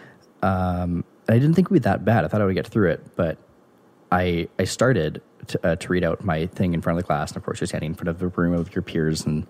um, I didn't think it would be that bad. I thought I would get through it, but I I started to, uh, to read out my thing in front of the class, and of course you're standing in front of the room of your peers, and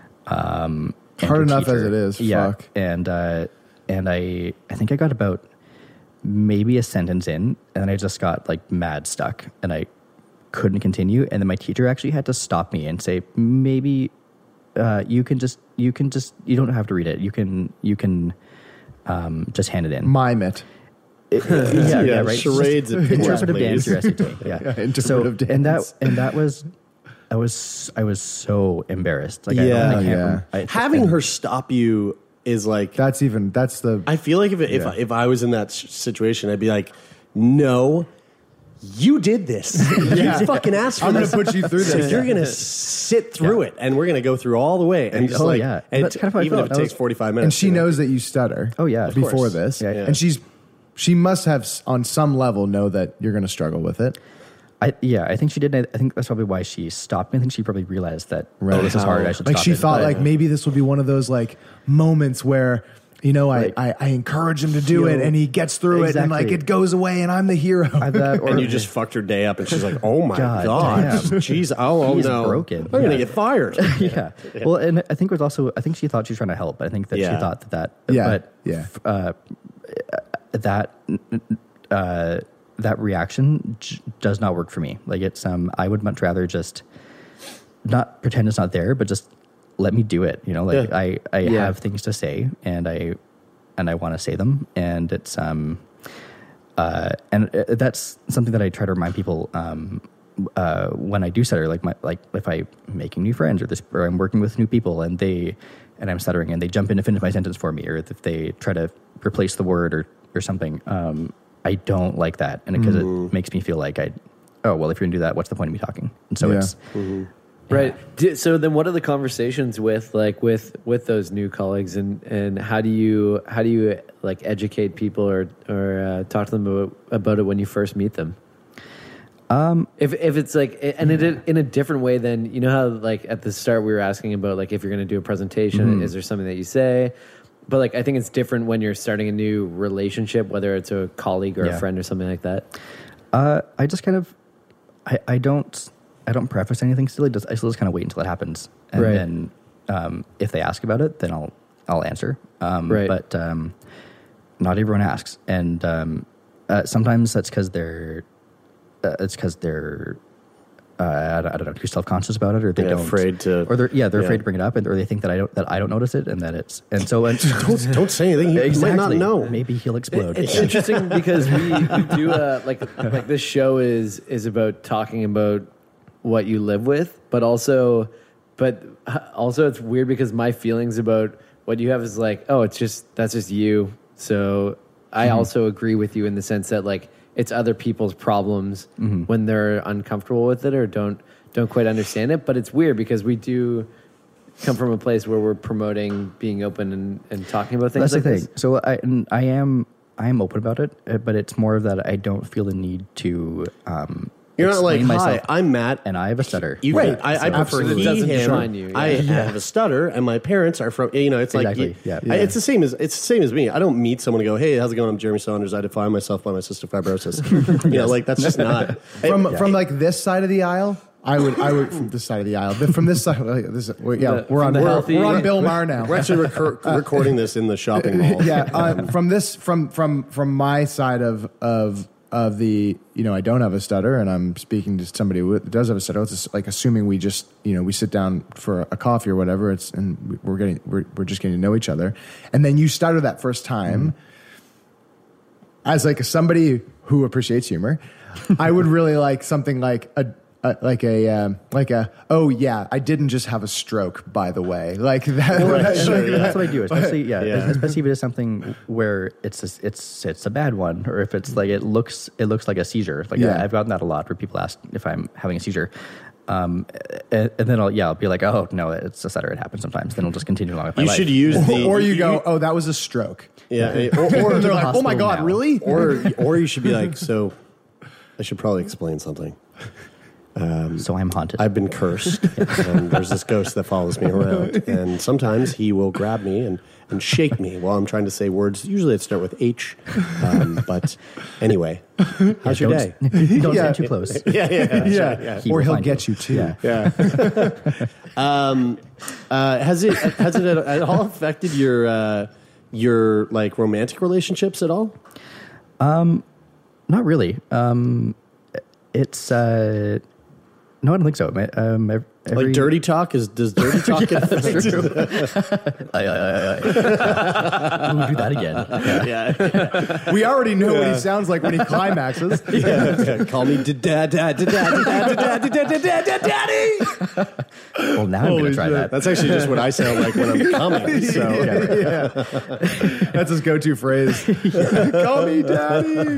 um, and hard your enough teacher. as it is. Yeah, fuck. and uh, and I I think I got about maybe a sentence in, and I just got like mad stuck, and I couldn't continue, and then my teacher actually had to stop me and say, maybe uh, you can just you can just you don't have to read it. You can you can um, just hand it in. Mime it. It, yeah, yeah, yeah, right. charades of Interpretive please. dance your S A T. Yeah, Yeah, interpretive so, dance. and that and that was, I was I was so embarrassed. Like, Yeah, I don't think yeah. I, I, Having and- her stop you is like, That's even that's the I feel like if it, if Yeah. I, if I was in that s- situation, I'd be like, no, you did this. Yeah. You fucking asked for I'm gonna this. put you through So this. you're gonna sit through it, and we're gonna go through all the way. And, And- just oh, like, yeah. and That's kind of how I even felt. if it That takes was- forty-five minutes, and she you know? knows that you stutter. Oh, yeah, of before course. this, Yeah, yeah. and she's she must have s- on some level know that you're going to struggle with it. I, yeah, I think she did. I think that's probably why she stopped me. I think she probably realized that, Right. oh, this is hard. I should Like stop she it. thought, But- like maybe this would be one of those like moments where. You know, I, Right. I, I encourage him to do Feel- it, and he gets through it, and like Exactly. it goes away, and I'm the hero. I- that, or, and you just fucked her day up, and she's like, "Oh my god, God damn. jeez, oh, oh He's no, broken. I'm gonna Yeah. get fired." yeah. Well, and I think it was also, I think she thought she was trying to help. I think that Yeah. she thought that that, Yeah, but yeah. uh, that, uh, that reaction j- does not work for me. Like it's, um, I would much rather just not pretend it's not there, but just let me do it. You know, like Yeah. I, I Yeah. have things to say, and I, and I want to say them, and it's, um, uh, and uh, that's something that I try to remind people, um, uh, when I do stutter, like my, like if I'm making new friends or this, or I'm working with new people and they, and I'm stuttering and they jump in to finish my sentence for me, or if they try to replace the word or, or something, um, I don't like that. And because Mm-hmm. it makes me feel like I, oh, well, if you're gonna do that, what's the point of me talking? And so Yeah. it's, Right. Do- So then, what are the conversations with like with with those new colleagues, and and how do you how do you like educate people or or uh, talk to them about, about it when you first meet them? um, If if it's like and it in a different way than you know how like at the start we were asking about like if you're going to do a presentation, is there something that you say? But like I think it's different when you're starting a new relationship, whether it's a colleague or Yeah. a friend or something like that. uh, I just kind of, I, I don't, I don't preface anything still. I just, I still just kind of wait until it happens. And Right. then, um, if they ask about it, then I'll, I'll answer. Um, Right. but, um, not everyone asks. And, um, uh, sometimes that's cause they're, uh, it's cause they're, uh, I don't, I don't know, too self-conscious about it, or they Yeah, don't, afraid to- or they're, yeah, they're yeah. afraid to bring it up, and, or they think that I don't, that I don't notice it, and that it's, and so, and don't, don't say anything. You exactly. might not know. Maybe he'll explode. It's interesting because we, we do uh, like like this show is is about talking about what you live with, but also, but also it's weird because my feelings about what you have is like, oh, it's just that's just you. So I Mm-hmm. also agree with you in the sense that like it's other people's problems Mm-hmm. when they're uncomfortable with it or don't don't quite understand it. But it's weird because we do come from a place where we're promoting being open and, and talking about things That's like the this. thing. So I, and I am, I am open about it, uh, but it's more of that I don't feel the need to. Um, You're not like, explain hi, myself, I'm Matt. and I have a stutter. You Right. can, I, I So- prefer Absolutely. he, It doesn't him. define you, I, yeah. I have a stutter, and my parents are from. You know, it's like Exactly, you- yeah. I- it's the same as it's the same as me. I don't meet someone and go, "Hey, how's it going? I'm Jeremy Saunders. I define myself by my cystic fibrosis." You know, like that's just not from from like this side of the aisle, I would I would from this side of the aisle, but from this side, like, this we're, yeah, The- we're from on the we're, healthy- we're on Bill Maher now. We're actually recor- recording this in the shopping mall. yeah, uh, from this from from from my side of of of the you know I don't have a stutter, and I'm speaking to somebody who does have a stutter. It's just like assuming we just you know we sit down for a coffee or whatever. It's and we're getting we're we're just getting to know each other, and then you stutter that first time. As like somebody who appreciates humor, I would really like something like a. Uh, like a um, like a oh yeah I didn't just have a stroke, by the way, like that. Well, like sure, that. that's what I do, especially yeah, Yeah. especially if it is something where it's a, it's it's a bad one, or if it's like it looks it looks like a seizure. Like Yeah. I, I've gotten that a lot where people ask if I'm having a seizure, um, and, and then I'll yeah I'll be like, oh no, it's a stutter. It happens sometimes. Then I'll just continue along with my You life. should use the or you go oh that was a stroke. yeah, or, or And they're like, oh my hospital god, now. really? or or you should be like, so I should probably explain something. so I'm haunted. I've been cursed, and there's this ghost that follows me around, and sometimes he will grab me and, and shake me while I'm trying to say words. Usually, it start with H, um, but anyway, how's your day? don't don't Yeah. get too close. Yeah, yeah, yeah, yeah. He or will he'll find get you. you, too. Yeah. Yeah. um, uh, has it has it at all affected your uh, your like romantic relationships at all? Not really. Um, it's uh, no, I don't think so. Um, every, like dirty talk is does dirty talk get affected? I, I, I, I. We'll do that again. Yeah. yeah. We already know what he sounds like when he climaxes. Yeah. Yeah. Call me dad, dad, dad, dad, dad, dad, dad, dad, dad, daddy. Well, now I'm going to try shit. that. That's actually just what I sound like when I'm coming. So yeah. yeah. That's his go-to phrase. Call me daddy.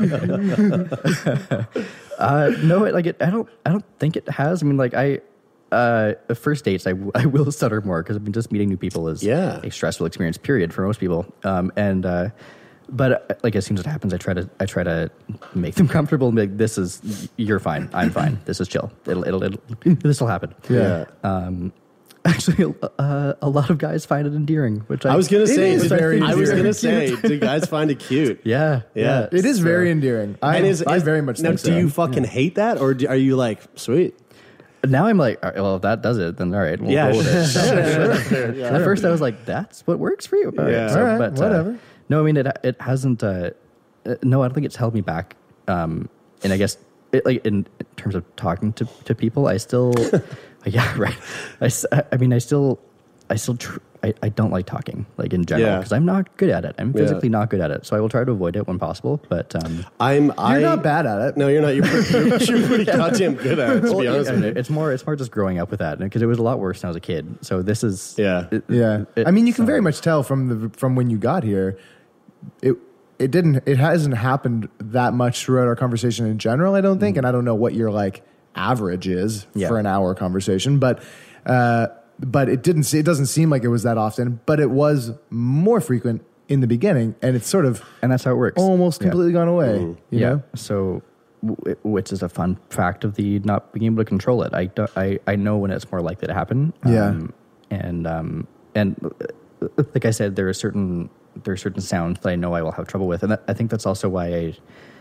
uh, no, it, like it, I don't. I don't think it has. I mean, like I. Uh, first dates, I, w- I will stutter more because I mean, just meeting new people is yeah. a stressful experience. Period for most people. Um, and uh, but uh, like as soon as it happens, I try to I try to make them comfortable and be like, "This is you're fine. I'm fine. This is chill. It'll it'll, it'll this will happen." Yeah. Um, actually, uh, a lot of guys find it endearing. Which I, I was gonna say, is very I was gonna cute. say, do guys find it cute? Yeah, yeah, it is so. very endearing. I, is, I is, very much now, think so. do you fucking yeah. hate that, or do, are you like sweet? Now I'm like, all right, well, if that does it, then all right, we'll yeah, roll with it. sure, sure. Yeah. At first, I was like, "That's what works for you." All right, yeah. so, all right but, whatever. Uh, no, I mean it. It hasn't. Uh, uh, no, I don't think it's held me back. Um, and I guess, it, like in, in terms of talking to, to people, I still, yeah, right. I, s- I mean, I still, I still, tr- I, I don't like talking, like in general, because Yeah. I'm not good at it. I'm physically Yeah. not good at it, so I will try to avoid it when possible. But um, I'm. You're I, not bad at it. No, you're not. You're pretty, you're, you're pretty goddamn good at it. To well, be honest it- with you. it's more, it's more just growing up with that because it was a lot worse when I was a kid. So this is, Yeah. it- Yeah, it- I mean, you can so- very much tell from the from when you got here. It it didn't. It hasn't happened that much throughout our conversation in general. I don't think, Mm. and I don't know what your like average is Yeah. for an hour conversation, but uh, but it didn't. It doesn't seem like it was that often, but it was more frequent in the beginning, and it's sort of and that's how it works. almost Yeah. completely gone away. Mm. You yeah. know? So, w- which is a fun fact of the not being able to control it. I, do, I, I know when it's more likely to happen. Yeah. Um, and um, and uh, like I said, there are certain there are certain sounds that I know I will have trouble with, and that, I think that's also why I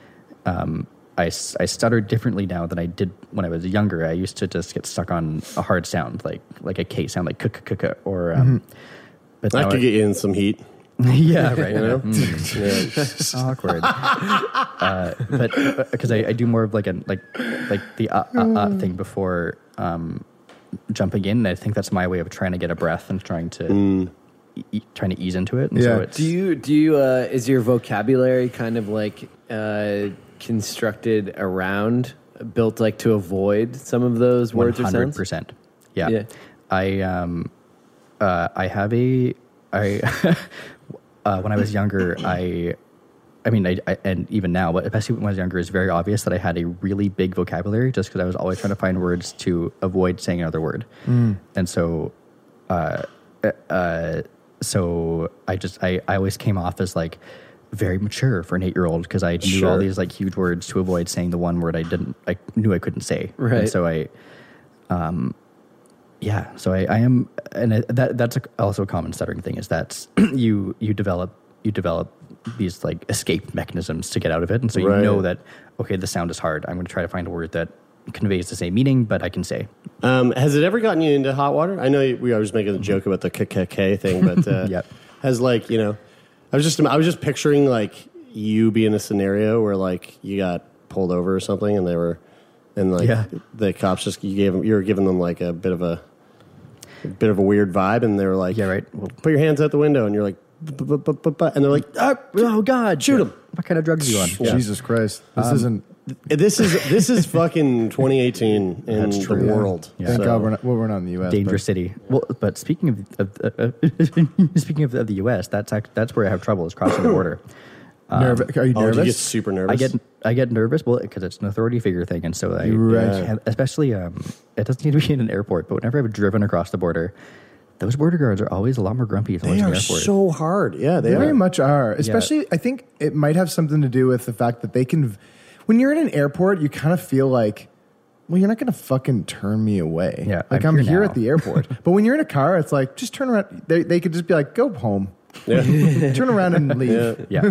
um I, s- I stutter differently now than I did when I was younger. I used to just get stuck on a hard sound, like like a K sound, like k k k or. Um, but That now could I- get you in some heat. yeah, right. You know? Mm. Yeah. Awkward. uh, but because I, I do more of like a like like the uh, uh, uh thing before um, jumping in. And I think that's my way of trying to get a breath and trying to Mm. e- trying to ease into it. And Yeah. So it's, Do you do you uh, is your vocabulary kind of like uh, constructed around, built like to avoid some of those words or one hundred sounds? percent. Yeah. Yeah. I um uh I have a I uh, when I was younger I I mean I, I and even now, but especially when I was younger, it's very obvious that I had a really big vocabulary just because I was always trying to find words to avoid saying another word. Mm. And so uh uh so I just I, I always came off as like very mature for an eight-year-old because I knew all Sure. these like huge words to avoid saying the one word I didn't I knew I couldn't say. Right. And so I um yeah, so I, I am, and I, that that's a, also a common stuttering thing is that you you develop you develop these like escape mechanisms to get out of it, and so you Right. know that okay, the sound is hard. I'm going to try to find a word that conveys the same meaning, but I can say. Um, has it ever gotten you into hot water? I know you- we were just making a joke about the K K K thing, but uh, Yep. has like you know, I was just I was just picturing like you be in a scenario where like you got pulled over or something, and they were, and like Yeah. the cops just you gave them you were giving them like a bit of a, a bit of a weird vibe, and they were like, Yeah, right. Well, put your hands out the window, and you're like, "Bu- bu- bu- bu-" and they're like, ah, oh God, shoot him. What kind of drugs are you on? Yeah. Jesus Christ, this Um, isn't. This is this is fucking twenty eighteen in That's the true. world. Yeah. Thank So- God we're not. Well, we're not in the U S. Dangerous but- city. Well, but speaking of, of uh, speaking of, of the U S, that's act, that's where I have trouble is crossing the border. Um, Nerv- Are you Oh, do nervous? you get super nervous? I get I get nervous, well, because it's an authority figure thing, and so I, Right. and especially um, it doesn't need to be in an airport, but whenever I've driven across the border, those border guards are always a lot more grumpy than They ones in are the airport. so hard. Yeah, they They are. very much are. Especially, I think it might have something to do with the fact that they can. When you're in an airport, you kind of feel like, well, you're not going to fucking turn me away. Yeah, like I'm I'm, here here now. at the airport. But when you're in a car, it's like just turn around. They they could just be like, go home, Yeah. turn around and leave. yeah,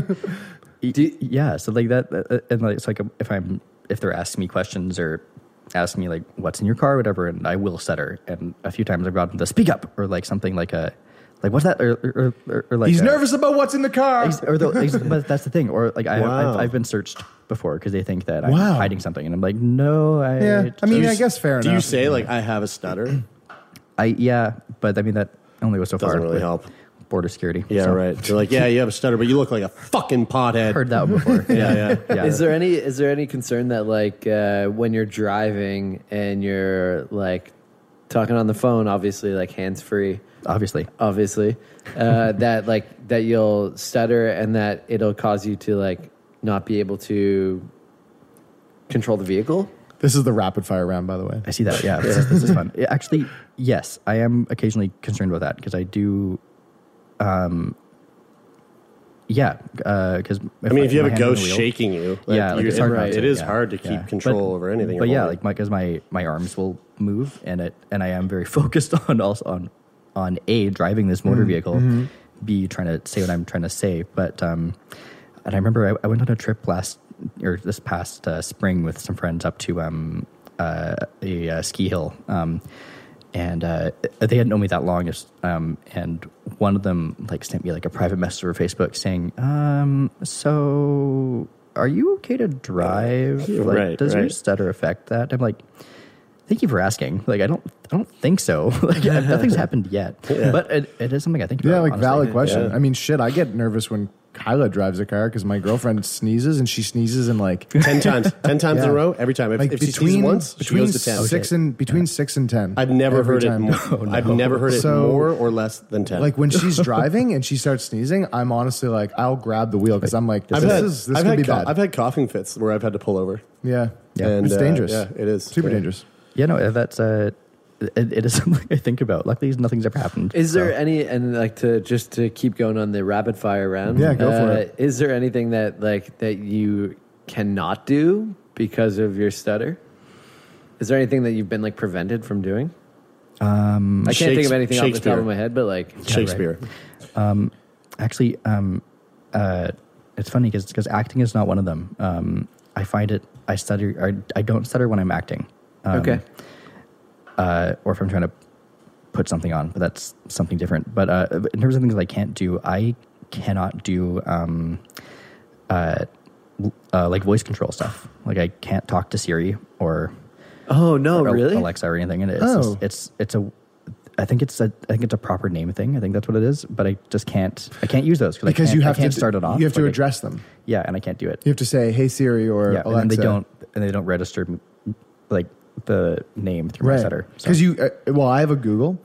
Y- yeah. So like that, uh, and like it's like if I'm if they're asking me questions or asking me like what's in your car, or whatever, and I will stutter. And a few times I've gotten the speak up or like something like a like what's that? Or, or, or, or like He's uh, nervous about what's in the car. ex- or the, ex- but that's the thing. Or like I, Wow. I've, I've been searched before because they think that I'm Wow. hiding something, and I'm like, no, I. Yeah, I mean, Do you I guess fair Do enough. you say like I have a stutter? I yeah, but I mean that only goes so far. Doesn't really with help. Border security. Yeah, so. right. They're like, yeah, you have a stutter, but you look like a fucking pothead. Heard that before. yeah, yeah. yeah. Is there any is there any concern that like uh, when you're driving and you're like talking on the phone, obviously like hands free, Obviously. obviously, uh, that like that you'll stutter and that it'll cause you to like not be able to control the vehicle? This is the rapid fire round, by the way. I see that. Yeah, this, is, this is fun. Yeah, actually, yes, I am occasionally concerned about that because I do. Um. Yeah, because I mean, if you have a ghost shaking you, like, yeah, like you- it's hard it, not it to, is yeah, hard to keep yeah. control But- over anything. But you're yeah, holding. like because my my arms will move and it and I am very focused on also on on a driving this motor Mm, vehicle, mhm. b trying to say what I'm trying to say. But um, and I remember I, I went on a trip last or this past uh, spring with some friends up to um uh, a uh, ski hill um. And uh, they hadn't known me that long, um, and one of them like sent me like a private message over Facebook saying, um, "So, are you okay to drive? Yeah, like, right, does your right. stutter affect that?" I'm like, "Thank you for asking. Like, I don't, I don't think so. Like, nothing's happened yet, Yeah. but it, it is something I think about." Yeah, like honestly. valid question. Yeah. I mean, shit, I get nervous when Kyla drives a car because my girlfriend sneezes and she sneezes in like ten times, ten times in Yeah. a row, every time. If, like if she between sneezes once, she between goes to ten. six and between six and ten. I've never every heard it. time. More, I've never heard it So- more or less than ten. Like when she's driving and she starts sneezing, I'm honestly like, I'll grab the wheel because I'm like, this I've had, is this I've could had be co- bad. I've had coughing fits where I've had to pull over. yeah, Yeah. And, it's uh, dangerous. yeah, it is. super Yeah. dangerous. Yeah, no, that's uh, it, it is something I think about. Luckily, nothing's ever happened. Is so. there any and like to just to keep going on the rapid fire round? Yeah, go for uh, it. Is there anything that like that you cannot do because of your stutter? Is there anything that you've been like prevented from doing? Um, I can't think of Shakes- anything off the top Shakespeare. of my head, but like Shakespeare. Um, actually, um, uh, it's funny because because acting is not one of them. Um, I find it. I stutter. I, I don't stutter when I'm acting. Um, Okay. Uh, or if I'm trying to put something on, but that's something different. But uh, in terms of things I can't do, I cannot do um, uh, uh, like voice control stuff. Like I can't talk to Siri or Oh no, or really? Alexa or anything. And it's Oh. just, it's it's a. I think it's a. I think it's a proper name thing. I think that's what it is. But I just can't. I can't use those Because I you can't, have I can't to start it off. You have to Like, I- address them. yeah, and I can't do it. You have to say, "Hey Siri" or Yeah, and Alexa. then they don't. And they don't register like the name through my right? stutter. So. Because you, uh, well, I have a Google,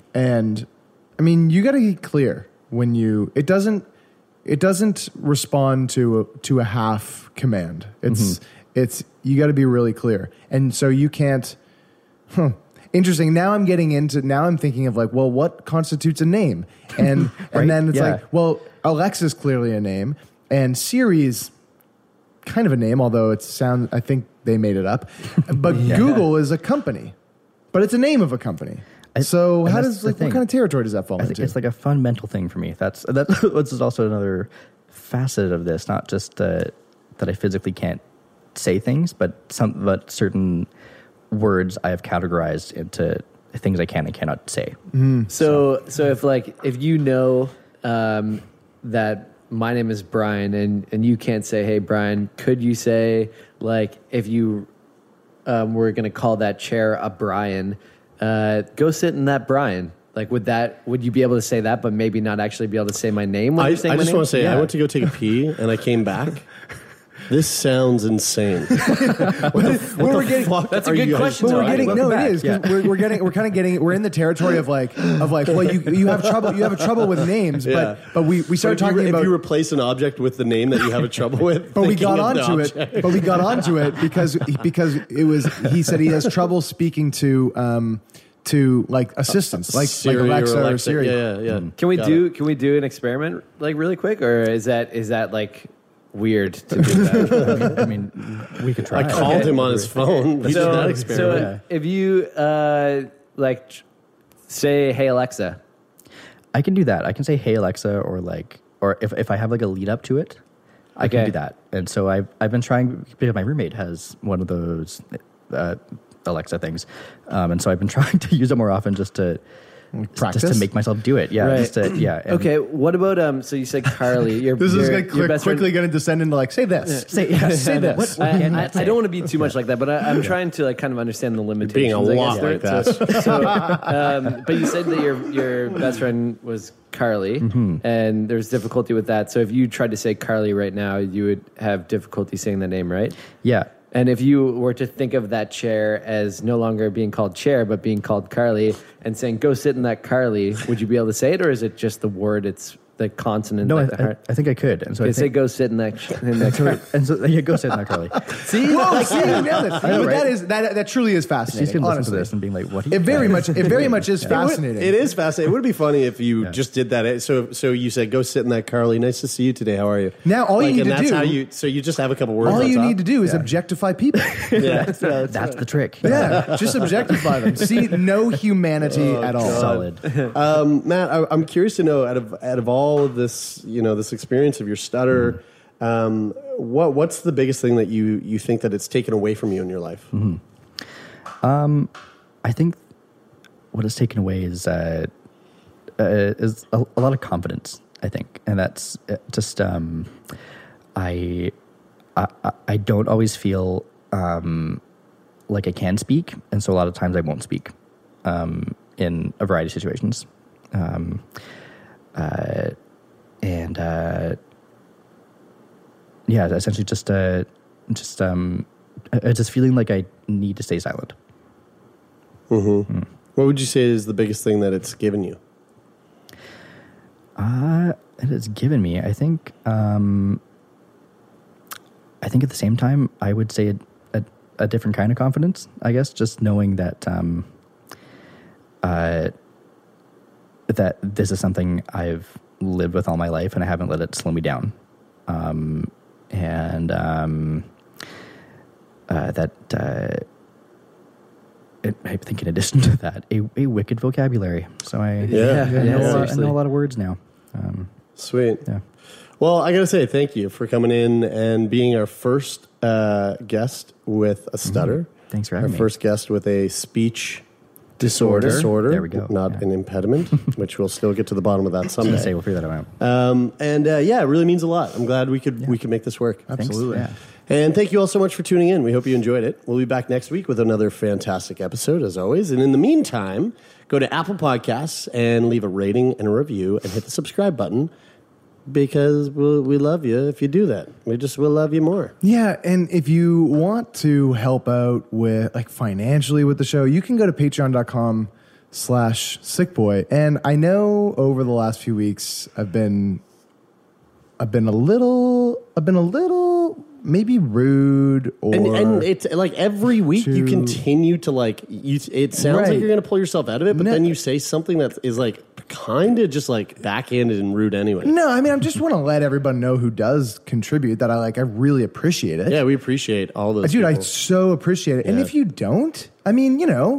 and I mean, you got to get clear when you. It doesn't. It doesn't respond to a, to a half command. It's Mm-hmm. it's you got to be really clear, and so you can't. Huh. Interesting. Now I'm getting into. Now I'm thinking of like, well, what constitutes a name? And Right? and then it's Yeah. like, well, Alexa's clearly a name, and Siri's kind of a name, although it sounds. I think they made it up. But Google is a company, but it's a name of a company. I- So and how that's does the like thing. what kind of territory does that fall I think into? it's like a fun mental thing for me. That's that's this is also another facet of this. Not just uh, that I physically can't say things, but some but certain words I have categorized into things I can and cannot say. So, so if like if you know um, that my name is Brian and and you can't say, "Hey Brian," could you say like if you um, were going to call that chair a Brian, uh, go sit in that Brian? Like would that would you be able to say that, but maybe not actually be able to say my name? When I, you're I saying my just name? want to say, Yeah. I went to go take a pee and I came back. This sounds insane. what the, what we're the getting- fuck that's a are good you guys question, But though. we're doing? getting Welcome no, back. it is 'cause Yeah. we're, we're getting we're kind of getting we're in the territory of like of like well you you have trouble you have a trouble with names Yeah. but but we we started But if you talking re- about if you replace an object with the name that you have a trouble with, but we thinking got of the onto it object. but we got onto it because because it was he said he has trouble speaking to um to like assistants like Siri like or Alexa or, Alexa. Siri. Yeah, yeah, yeah. Can we Got do it. can we do an experiment like really quick, or is that is that like weird to do that? I mean, I mean, we could try. I called Okay. him on his phone. We did that so, experiment. so if you uh, like tr- say, "Hey Alexa," I can do that. I can say, "Hey Alexa," or like, or if if I have like a lead up to it, I can Okay. do that. And so I've I've been trying because my roommate has one of those uh, Alexa things, um, and so I've been trying to use it more often just to Practice? just to make myself do it. Yeah, Right. just to, yeah. and- Okay, what about um? So you said Carly. Your, This your, is your gonna quick, best friend- quickly going to descend into like, say this. Say, yeah, Say this. What, I, can I, that I say? don't want to be too much like that, but I, I'm trying to like kind of understand the limitations. being a I guess, lot there. like that. So, so, um, but you said that your your best friend was Carly, Mm-hmm. and there's difficulty with that. So if you tried to say Carly right now, you would have difficulty saying the name, right? Yeah. And if you were to think of that chair as no longer being called chair, but being called Carly, and saying, go sit in that Carly, would you be able to say it, or is it just the word, it's the consonant? No, I, like the I, heart? I think I could. And so Okay, I say think, go sit in that, in that Carly. and so yeah, go sit in that, Carly. See? Whoa, Like, see, you nailed it. I know, But right? that is that that truly is She's fascinating. gonna listen to honestly. this and being like, "What?" Are you It very doing? much, it very much is It would- fascinating. It is fascinating. It would be funny if you Yeah. just did that. So, so you said, "Go sit in that, Carly. Nice to see you today. How are you?" Now, all you Like, need and to that's do- How you, so you just have a couple words. All on you top? need to do is objectify people. Yeah. That's the trick. Yeah, just objectify them. See no humanity Oh, at all. Solid. Um, Matt, I, I'm curious to know out of out of all of this, you know, this experience of your stutter, um, what what's the biggest thing that you you think that it's taken away from you in your life? Um, I think what is taken away is uh, uh, is a, a lot of confidence. I think, and that's uh, just um, I, I I don't always feel um, like I can speak, and so a lot of times I won't speak um, in a variety of situations. Um, uh, and uh, yeah, essentially just uh, just um, uh, just feeling like I need to stay silent. Mm-hmm. What would you say is the biggest thing that it's given you? Uh, it has given me, I think, um, I think at the same time, I would say a, a, a different kind of confidence, I guess, just knowing that, um, uh, that this is something I've lived with all my life and I haven't let it slow me down. Um, and, um, uh, that, uh, I think in addition to that, a, a wicked vocabulary. So I, Yeah, I, know, yeah, a lot, I seriously. know a lot of words now. Um, Sweet. Yeah. Well, I got to say thank you for coming in and being our first uh, guest with a stutter. Mm-hmm. Thanks for our having me. first guest with a speech disorder. Disorder. There we go. Not Yeah. an impediment, which we'll still get to the bottom of that I was someday. gonna say we'll figure that out. Um, and uh, yeah, it really means a lot. I'm glad we could we could make this work. Absolutely. Yeah. And thank you all so much for tuning in. We hope you enjoyed it. We'll be back next week with another fantastic episode, as always. And in the meantime, go to Apple Podcasts and leave a rating and a review and hit the subscribe button because we'll, we love you if you do that. We just will love you more. Yeah, and if you want to help out with like financially with the show, you can go to patreon.com slash sickboy. And I know over the last few weeks I've been I've been a little I've been a little maybe rude or And, and it's like every week you to- continue to like, you, it sounds like Right. you're going to pull yourself out of it, but No. then you say something that is like kind of just like backhanded and rude anyway. No, I mean I just want to let everyone know who does contribute that I like I really appreciate it. Yeah, we appreciate all those Dude, I people. so appreciate it. And Yeah. if you don't, I mean, you know,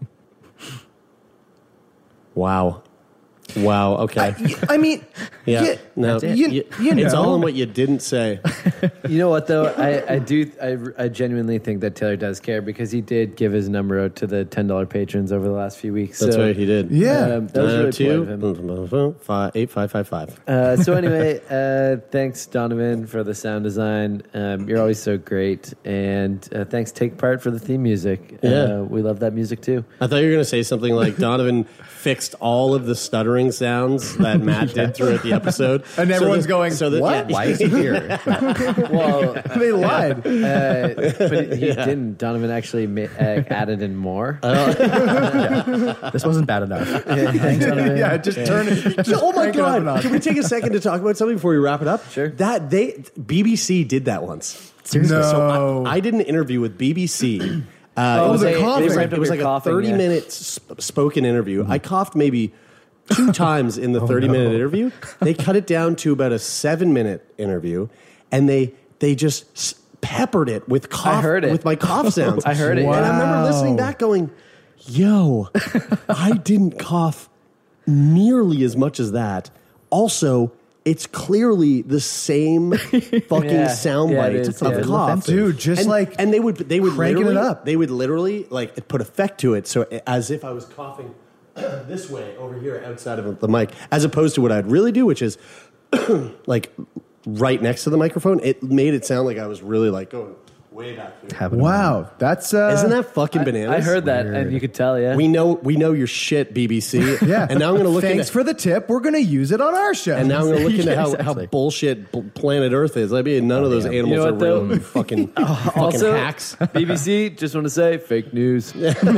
Wow. Wow. Okay. I mean, yeah. you- no. you, you- you know. It's all in what you didn't say. You know what though? I, I do I, I genuinely think that Taylor does care because he did give his number out to the ten dollar patrons over the last few weeks. That's so, right. He did. Yeah. um, that was really polite of him. Five, eight, five, five, five. Uh, so anyway, uh, thanks Donovan for the sound design. Um, you're always so great, and uh, thanks Take Part for the theme music. Yeah. uh, we love that music too. I thought you were going to say something like Donovan fixed all of the stuttering sounds that Matt did throughout the episode. And everyone's going, that, "What? Why is he here? Well, They lied. uh, but he yeah. didn't. Donovan actually ma- uh, added in more. This wasn't bad enough. Thanks, Donovan. Yeah, just turn it. Just oh my crank it up a god! notch. Can we take a second to talk about something before we wrap it up? Sure. That they B B C did that once. Seriously? No. So I, I did an interview with B B C. Uh, Oh, it was, the a, it coughing. was like, They it was ramped like up a your coughing, thirty yeah. minute sp- spoken interview. I coughed maybe two times in the thirty minute interview. They cut it down to about a seven minute interview, and they they just s- peppered it with cough. I heard it. with my cough sounds. I heard it, and I yeah. remember Wow. listening back, going, "Yo, I didn't cough nearly as much as that." Also, it's clearly the same fucking Yeah. sound Yeah, it bite is, of yeah. the cough, Dude, just and, like and they would they would cranking it literally up. they would literally like put effect to it, so as if I was coughing this way over here outside of the mic, as opposed to what I'd really do, which is like right next to the microphone. It made it sound like I was really like going way back here. Wow, that's uh, isn't that fucking bananas? I, I heard that, and you could tell. Yeah, we know we know your shit, B B C. Yeah, and now I'm going to look. Thanks into, for the tip. We're going to use it on our show. And now I'm going to look into Yeah, how, exactly. how bullshit b- planet Earth is. I mean, none of those damn. animals You know are what, real. though? fucking fucking also, hacks. B B C, just want to say, fake news.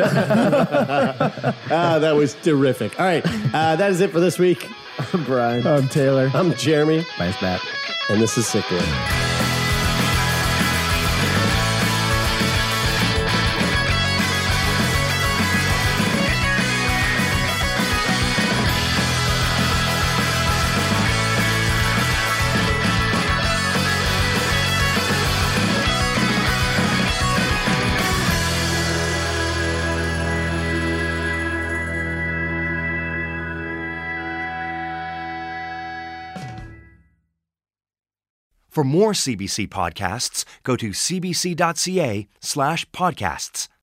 Ah, that was terrific. All right, uh, that is it for this week. I'm Brian. I'm Taylor. I'm Jeremy. Nice Matt. And this is Sick Boy. For more C B C podcasts, go to cbc.ca slash podcasts.